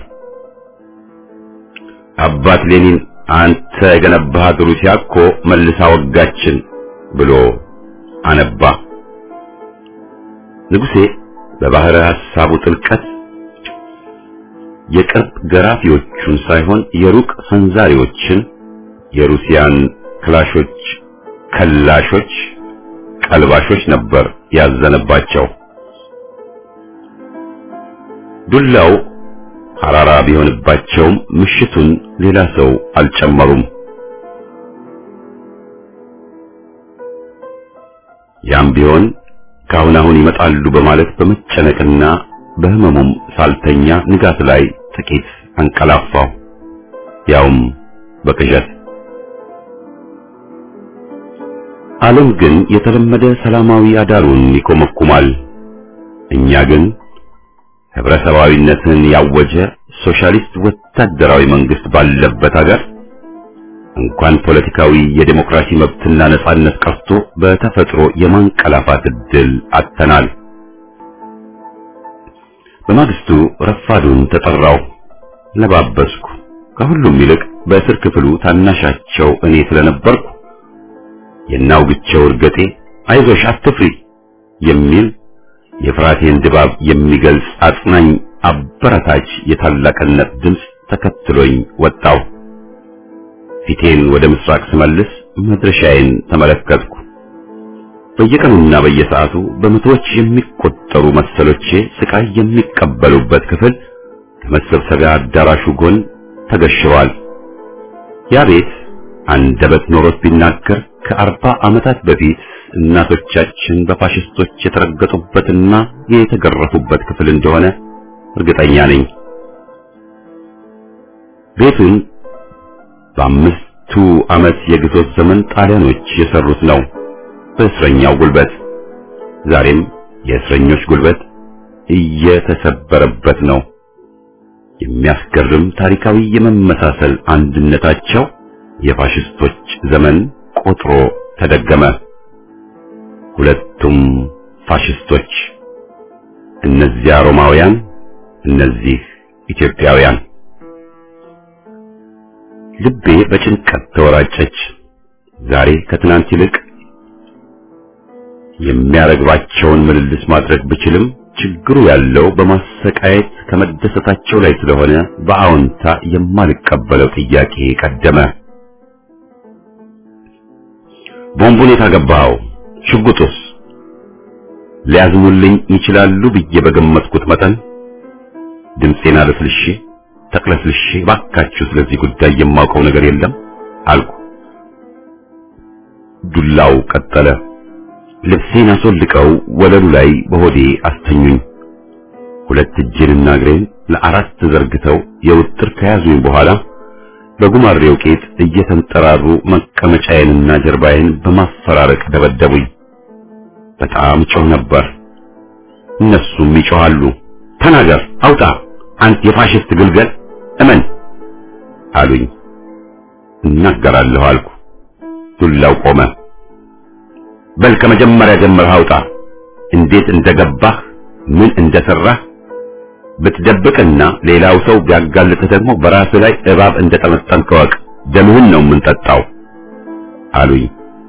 አባት ሌኒን አንተ የገነባሃት ሩሲያ እኮ መልሳ ወጋችን ብሎ አነባ። ንጉሴ በባህረ ሐሳቡ ጥልቀት የቅርብ ገራፊዎቹን ሳይሆን የሩቅ ሰንዛሪዎችን የሩሲያን ክላሾች፣ ከላሾች፣ ቀልባሾች ነበር ያዘነባቸው። ዱላው ሐራራ ቢሆንባቸውም ምሽቱን ሌላ ሰው አልጨመሩም። ያም ቢሆን ካሁን አሁን ይመጣሉ በማለት በመጨነቅና በህመሙም ሳልተኛ ንጋት ላይ ጥቂት አንቀላፋው፣ ያውም በቅዠት። ዓለም ግን የተለመደ ሰላማዊ አዳሩን ይኮመኩማል። እኛ ግን ህብረተሰባዊነትን ያወጀ ሶሻሊስት ወታደራዊ መንግስት ባለበት ሀገር እንኳን ፖለቲካዊ የዴሞክራሲ መብትና ነጻነት ቀርቶ በተፈጥሮ የማንቀላፋት ዕድል አጥተናል። በማግስቱ ረፋዱን ተጠራው፣ ለባበስኩ። ከሁሉም ይልቅ በእስር ክፍሉ ታናሻቸው እኔ ስለነበርኩ የናውግቸው እርገጤ አይዞሽ አትፍሪ የሚል የፍራቴን ድባብ የሚገልጽ አጽናኝ አበረታች የታላቅነት ድምፅ ተከትሎኝ ወጣው። ፊቴን ወደ ምስራቅ ስመልስ መድረሻዬን ተመለከትኩ። በየቀኑና በየሰዓቱ በመቶዎች የሚቆጠሩ መሰሎቼ ስቃይ የሚቀበሉበት ክፍል ከመሰብሰቢያ አዳራሹ ጎን ተገሽሯል። ያ ቤት አንደበት ኖሮት ቢናገር ከ40 ዓመታት በፊት እናቶቻችን በፋሽስቶች የተረገጡበትና የተገረፉበት ክፍል እንደሆነ እርግጠኛ ነኝ። ቤቱን በ5ቱ ዓመት የግዞት ዘመን ጣሊያኖች የሰሩት ነው በእስረኛው ጉልበት። ዛሬም የእስረኞች ጉልበት እየተሰበረበት ነው። የሚያስገርም ታሪካዊ የመመሳሰል አንድነታቸው የፋሽስቶች ዘመን ቆጥሮ ተደገመ። ሁለቱም ፋሽስቶች፣ እነዚያ ሮማውያን፣ እነዚህ ኢትዮጵያውያን። ልቤ በጭንቀት ተወራጨች። ዛሬ ከትናንት ይልቅ የሚያረግባቸውን ምልልስ ማድረግ ብችልም ችግሩ ያለው በማሰቃየት ከመደሰታቸው ላይ ስለሆነ በአዎንታ የማልቀበለው ጥያቄ ቀደመ። ቦምቡን የታገባው ሽጉጡስ? ሊያዝሙልኝ ይችላሉ ብዬ በገመትኩት መጠን ድምጼን አለስልሼ ተቅለስልሼ ባካችሁ ስለዚህ ጉዳይ የማውቀው ነገር የለም አልኩ። ዱላው ቀጠለ። ልብሴን አስወልቀው ወለሉ ላይ በሆዴ አስተኙኝ። ሁለት እጄንና እግሬን ለአራት ዘርግተው የውጥር ከያዙኝ በኋላ በጉማሬው ቄጥ እየተንጠራሩ መቀመጫዬንና ጀርባዬን በማፈራረቅ ደበደቡኝ። በጣም ጮህ ነበር። እነሱም ይጮሃሉ። ተናገር፣ አውጣ፣ አንተ የፋሽስት ግልገል እመን አሉኝ። እናገራለሁ አልኩ። ዱላው ቆመ። በል ከመጀመሪያ ጀምረህ አውጣ፣ እንዴት እንደገባህ፣ ምን እንደሰራህ። ብትደብቅና ሌላው ሰው ቢያጋልጥህ ደግሞ በራስህ ላይ እባብ እንደጠመጠምክ እወቅ፣ ደምህን ነው የምንጠጣው አሉኝ።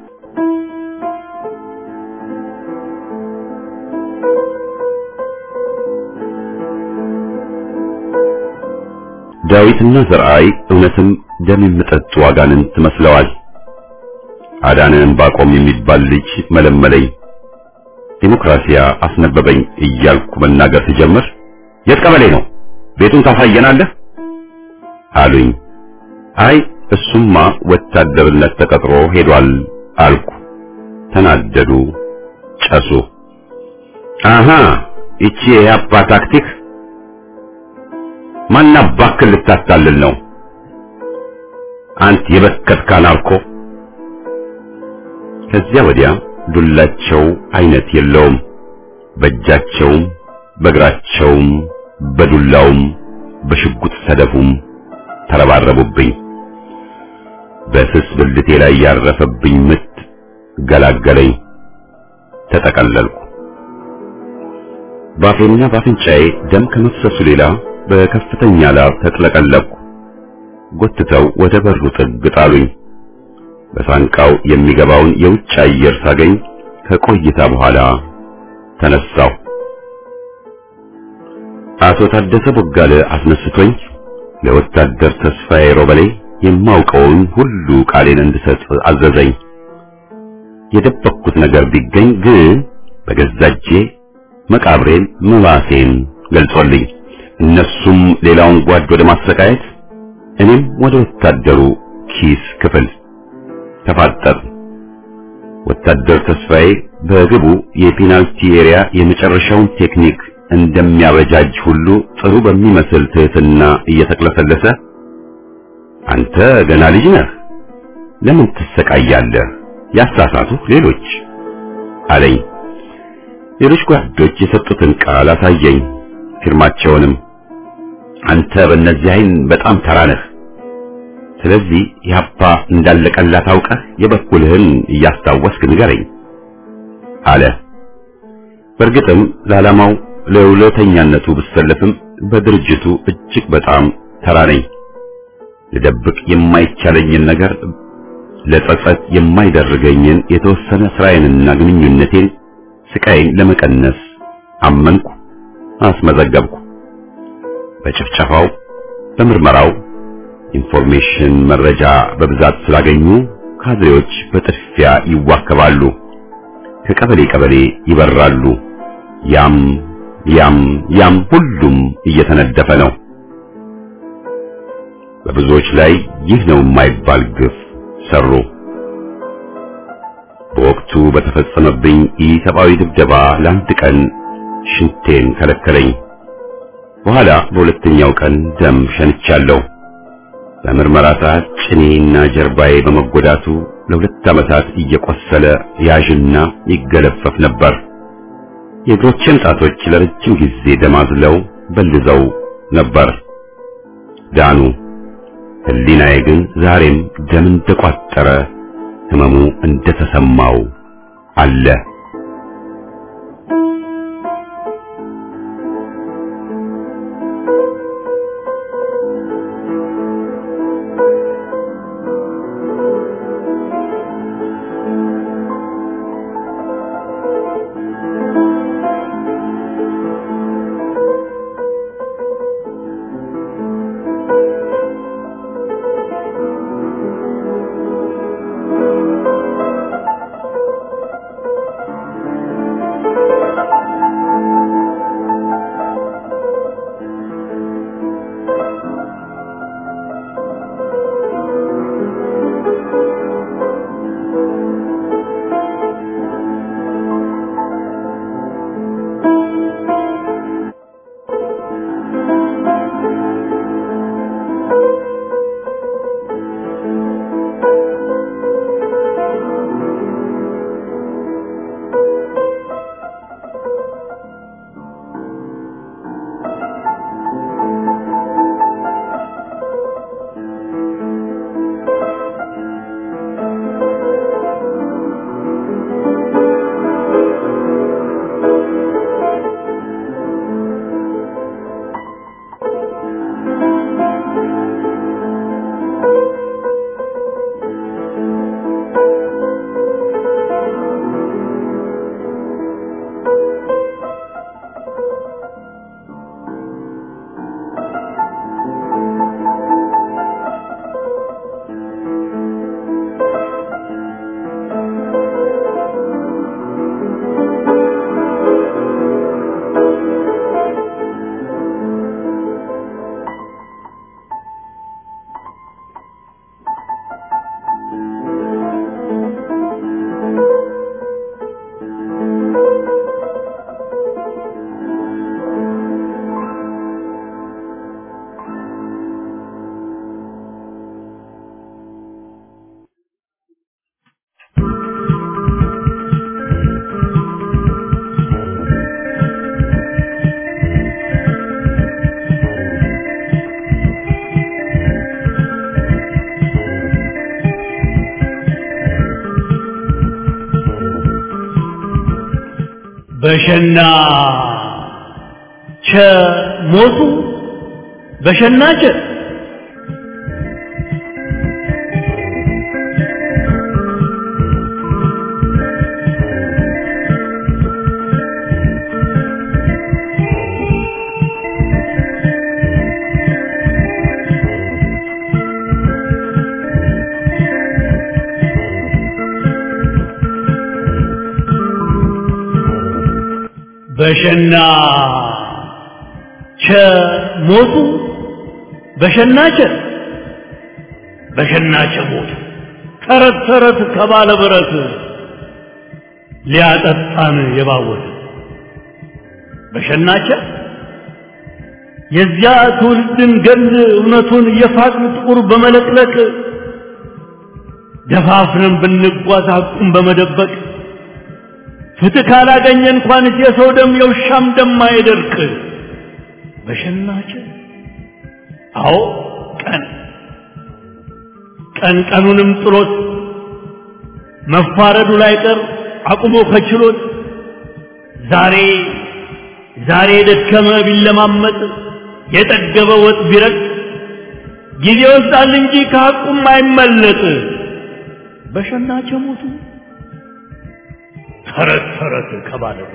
ዳዊትና ዘርአይ እውነትም ደም የሚጠጡ አጋንንት መስለዋል። አዳነን ባቆም የሚባል ልጅ መለመለኝ። ዲሞክራሲያ አስነበበኝ እያልኩ መናገር ሲጀምር የት ቀበሌ ነው? ቤቱን ታሳየናለህ አሉኝ። አይ እሱማ ወታደርነት ተቀጥሮ ሄዷል አልኩ። ተናደዱ፣ ጨሱ። አሃ እቺ የአባ ታክቲክ ማና ባክል ልታታልል ነው? አንተ የበከትካ ናርኮ። ከዚያ ወዲያ ዱላቸው አይነት የለውም። በእጃቸውም በእግራቸውም በዱላውም በሽጉጥ ሰደፉም ተረባረቡብኝ። በስስ ብልቴ ላይ ያረፈብኝ ምት ገላገለኝ። ተጠቀለልኩ። ባፌና ባፍንጫዬ ደም ከመፍሰሱ ሌላ በከፍተኛ ላብ ተጥለቀለቅኩ። ጎትተው ወደ በሩ ጥግ ጣሉኝ። በሳንቃው የሚገባውን የውጭ አየር ሳገኝ ከቆይታ በኋላ ተነሳሁ። አቶ ታደሰ ቦጋለ አስነስቶኝ ለወታደር ተስፋዬ ሮበሌ የማውቀውን ሁሉ ቃሌን እንድሰጥ አዘዘኝ። የደበቅኩት ነገር ቢገኝ ግን በገዛ እጄ መቃብሬን መባሴን ገልጾልኝ እነሱም ሌላውን ጓድ ወደ ማሰቃየት እኔም ወደ ወታደሩ ኪስ ክፍል ተፋጠጥ። ወታደር ተስፋዬ በግቡ የፔናልቲ ኤሪያ የመጨረሻውን ቴክኒክ እንደሚያበጃጅ ሁሉ ጥሩ በሚመስል ትህትና እየተቅለሰለሰ አንተ ገና ልጅ ነህ፣ ለምን ትሰቃያለህ? ያሳሳቱህ ሌሎች አለኝ። ሌሎች ጓዶች የሰጡትን ቃል አሳየኝ፣ ፊርማቸውንም። አንተ በእነዚህ አይን በጣም ተራ ነህ። ስለዚህ ያባ እንዳለቀላት አውቀህ የበኩልህን እያስታወስክ ንገረኝ አለ። በእርግጥም ለዓላማው ለውለተኛነቱ ብሰለፍም በድርጅቱ እጅግ በጣም ተራ ነኝ። ልደብቅ የማይቻለኝን ነገር ለጸጸት የማይደርገኝን የተወሰነ ስራዬንና ግንኙነቴን ስቃይን ለመቀነስ አመንኩ፣ አስመዘገብኩ። በጭፍጨፋው በምርመራው ኢንፎርሜሽን መረጃ በብዛት ስላገኙ ካድሬዎች በጥድፊያ ይዋከባሉ፣ ከቀበሌ ቀበሌ ይበራሉ። ያም ሁሉም እየተነደፈ ነው። በብዙዎች ላይ ይህ ነው የማይባል ግፍ ሰሩ። በወቅቱ በተፈጸመብኝ ኢሰብአዊ ድብደባ ለአንድ ቀን ሽንቴን ከለከለኝ። በኋላ በሁለተኛው ቀን ደም ሸንቻለሁ። በምርመራ ሰዓት ጭኔና ጀርባዬ በመጎዳቱ ለ2 ዓመታት እየቆሰለ ያዥና ይገለፈፍ ነበር። የእግሮቼን ጣቶች ለረጅም ጊዜ ደማዝለው በልዘው ነበር። ዳኑ። ህሊናዬ ግን ዛሬም ደም እንደቋጠረ ህመሙ እንደተሰማው አለ። በሸና ቸ ሞቱ በሸናቸ በሸና ቸ ሞቱ በሸናቸ ሞቱ ተረት ተረት ከባለ ብረት ሊያጠጣን የባወት በሸናቸ የዚያ ትውልድን ገል እውነቱን የፋቅን ጥቁር በመለቅለቅ ደፋፍረን ብንጓዝ ሐቁን በመደበቅ ፍትህ ካላገኘ እንኳን የሰው ደም የውሻም ደም አይደርቅ በሸናቸ አዎ ቀኑንም ጥሎት መፋረዱ ላይ ቀር አቁሞ ከችሎት ዛሬ ደከመ ቢለማመጥ የጠገበ ወጥ ቢረቅ ጊዜ ወስዳል እንጂ ከሐቁም አይመለጥ በሸናቸ ሞቱ ተረት ከባለው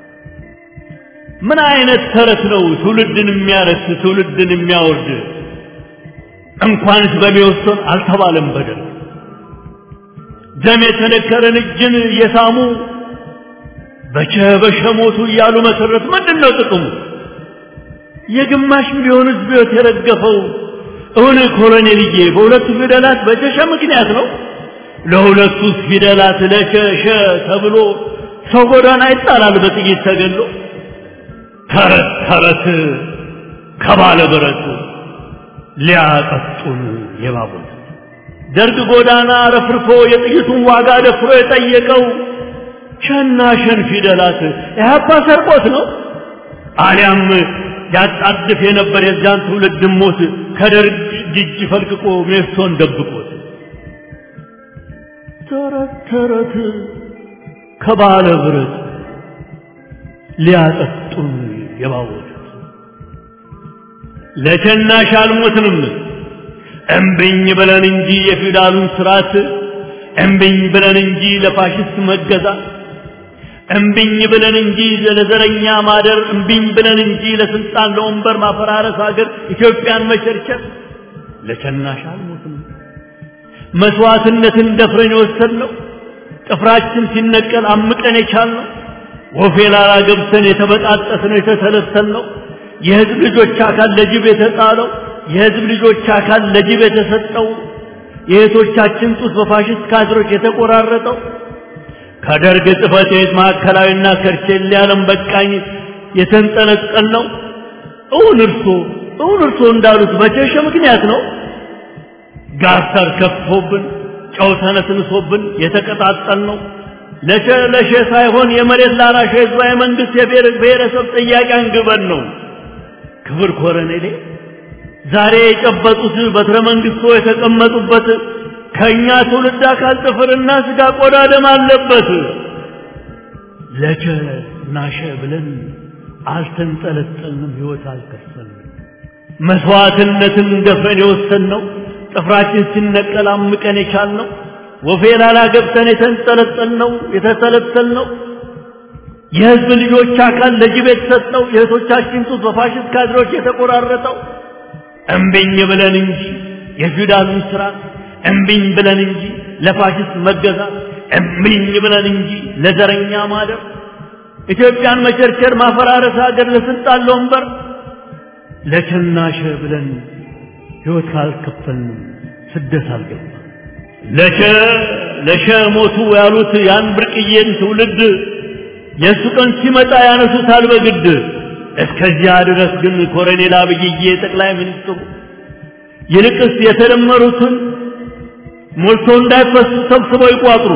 ምን አይነት ተረት ነው ትውልድን የሚያረክስ ትውልድን የሚያወርድ እንኳንስ በሚወሰን አልተባለም በደል ደም የተነከረን እጅን የሳሙ በሸሞቱ እያሉ መሰረት ምንድነው ጥቅሙ የግማሽ ሚሊዮን ህዝብ ህይወት የረገፈው እውን ኮሎኔልዬ በሁለቱ ፊደላት በቸሸ ምክንያት ነው ለሁለቱ ፊደላት ለቸሸ ተብሎ ሰው ጎዳና ይጣላል በጥይት ተገሎ ተረት ከባለ ብረት ሊያጠጡን የባቡት ደርግ ጎዳና ረፍርፎ የጥይቱን ዋጋ ደፍሮ የጠየቀው ሸናሸን ፊደላት ኢህአፓ ሰርቆት ነው አሊያም ያጣድፍ የነበር የዛን ትውልድ ሞት ከደርግ እጅ ፈልቅቆ ሜሶን ደብቆት ተረት ከባለ ብረት ሊያጠጡን የባቡት ለሸናሽ አልሞትንም እምብኝ ብለን እንጂ የፊውዳሉን ስርዓት እምብኝ ብለን እንጂ ለፋሽስት መገዛት እምብኝ ብለን እንጂ ለዘረኛ ማደር እምብኝ ብለን እንጂ ለስልጣን ለወንበር ማፈራረስ ሀገር ኢትዮጵያን መቸርቸር ለሸናሽ አልሞትንም መስዋዕትነትን ደፍረን የወሰድነው ጥፍራችን ሲነቀል አምቀን የቻልነው ወፌላላ ገብተን የተበጣጠስነው የተሰለሰልነው የህዝብ ልጆች አካል ለጅብ የተጣለው የህዝብ ልጆች አካል ለጅብ የተሰጠው የእህቶቻችን ጡት በፋሽስት ካድሮች የተቆራረጠው ከደርግ ጽሕፈት ቤት ማዕከላዊና ከርቼሌ ዓለም በቃኝ የተንጠለጠልነው እውን እርሶ እንዳሉት በቸሸ ምክንያት ነው ጋር ከፍቶብን ጨው ተነስንሶብን የተቀጣጠልነው ለሸ ሳይሆን የመሬት ላራሽ ህዝባዊ መንግስት የብሔረሰብ ጥያቄ አንግበን ነው ክብር ኮሎኔሌ ዛሬ የጨበጡት በትረ መንግስቶ የተቀመጡበት ከኛ ትውልድ አካል ጥፍርና ስጋ ቆዳ ደም አለበት ለቸ ናሸ ብለን አልተንጠለጠልንም ህይወት አልከፈልንም መስዋዕትነትን ደፍረን የወሰንነው ጥፍራችን ሲነቀል አምቀን የቻልነው ወፌላላ ገብተን የተንጠለጠልነው የተሰለሰልነው የህዝብ ልጆች አካል ለጅብ የተሰጠው የእህቶቻችን ጡት በፋሽስት ካድሮች የተቆራረጠው እምብኝ ብለን እንጂ የፊውዳሉን ስርዓት እምብኝ ብለን እንጂ ለፋሽስት መገዛት እምብኝ ብለን እንጂ ለዘረኛ ማደር ኢትዮጵያን መቸርቸር ማፈራረስ ሀገር ለስልጣን ለወንበር ለቸናሸ ብለን ህይወት ካልከፈልን ስደት አልገባ ለሸ ሞቱ ያሉት ያን ብርቅዬን ትውልድ የሱ ቀን ሲመጣ ያነሱታል በግድ እስከዚያ ድረስ ግን ኮሎኔል አብይዬ ጠቅላይ ሚኒስትሩ ይልቅስ የተደመሩትን ሞልቶ እንዳይፈሱ ሰብስበው ይቋጥሩ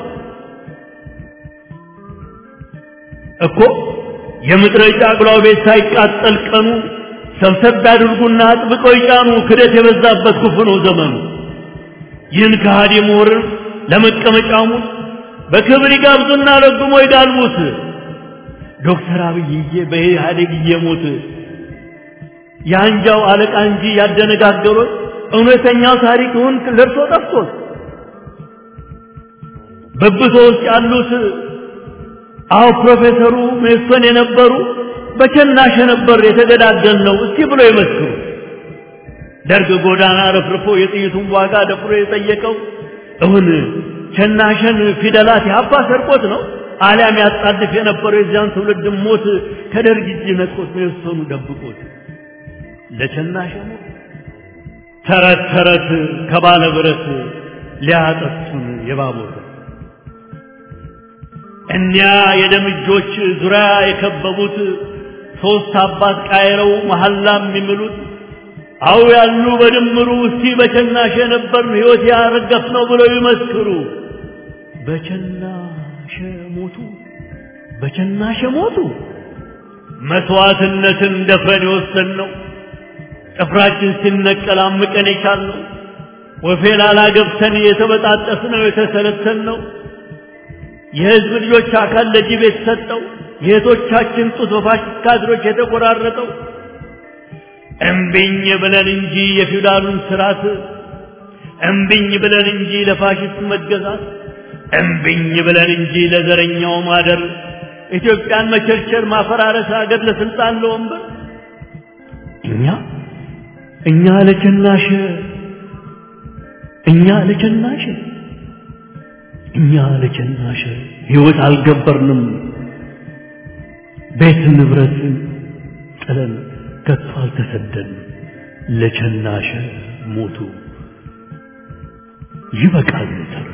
እኮ የምድረ ጫቅላው ቤት ሳይቃጠል ቀኑ ሰብሰብ ያድርጉና አጥብቀው ይጫኑ ክደት የበዛበት ክፉ ነው ዘመኑ ይህን ከሃዲ ምሁርን ለመቀመጫሙ በክብር ይጋብዙና ረግሞ ይጋልቡት ዶክተር አብይዬ በኢህአዴግ እየሞት የአንጃው አለቃ እንጂ ያደነጋገሩት እውነተኛው ታሪኩን ለርሶ ጠፍቶት በብሶ ውስጥ ያሉት አው ፕሮፌሰሩ ሜሶን የነበሩ በቸናሸ ነበር የተገዳደልነው እስቲ ብሎ ይመስክሩ ደርግ ጎዳና ረፍርፎ የጥይቱን ዋጋ ደፍሮ የጠየቀው እውን ቸናሸን ፊደላት ያባ ሰርቆት ነው አሊያም ያጣድፍ የነበረው የዚያን ትውልድ ሞት ከደርግ እጅ ነጥቆት ሜሶኑ ደብቆት ለቸናሸ ሞት ተረት ከባለ ብረት ሊያጠጡን የባቡር እኒያ የደም እጆች ዙሪያ የከበቡት ሶስት አባት ቃይረው መሐላም የሚምሉት አው ያሉ በድምሩ እስቲ በቸናሽ የነበርን ሕይወት ያረገፍነው ብለው ይመስክሩ። በቸናሽ ሞቱ፣ በቸናሽ ሞቱ። መስዋዕትነትን ደፍረን የወሰንነው ጥፍራችን ሲነቀል አምቀን የቻልነው ወፌላላ ገብተን የተበጣጠስነው የተሰለሰልነው የሕዝብ ልጆች አካል ለጅብ የተሰጠው የእህቶቻችን ጡት በፋሽስት ካድሮች የተቆራረጠው እምቢኝ ብለን እንጂ የፊውዳሉን ስርዓት እምቢኝ ብለን እንጂ ለፋሽስት መገዛት እምቢኝ ብለን እንጂ ለዘረኛው ማደር ኢትዮጵያን መቸርቸር ማፈራረስ አገር ለስልጣን ለወንበር እኛ ለቸናሽ ሕይወት አልገበርንም ቤት ንብረት ጥለን ከቶ አልተሰደድንም ለቸናሽ ሞቱ ይበቃል ተረቱ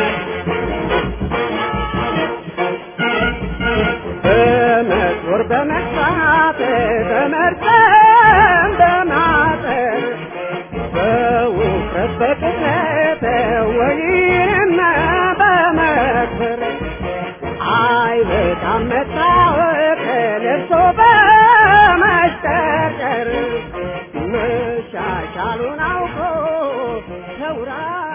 በመ በመግባት በመርጠም በማጠር በውፍረት በቅጥነት ወይንም በመክበር አይበቃም መታወቅ ለብሶ በመሽቀርቀር መሻሻሉን አውቆ ተውራ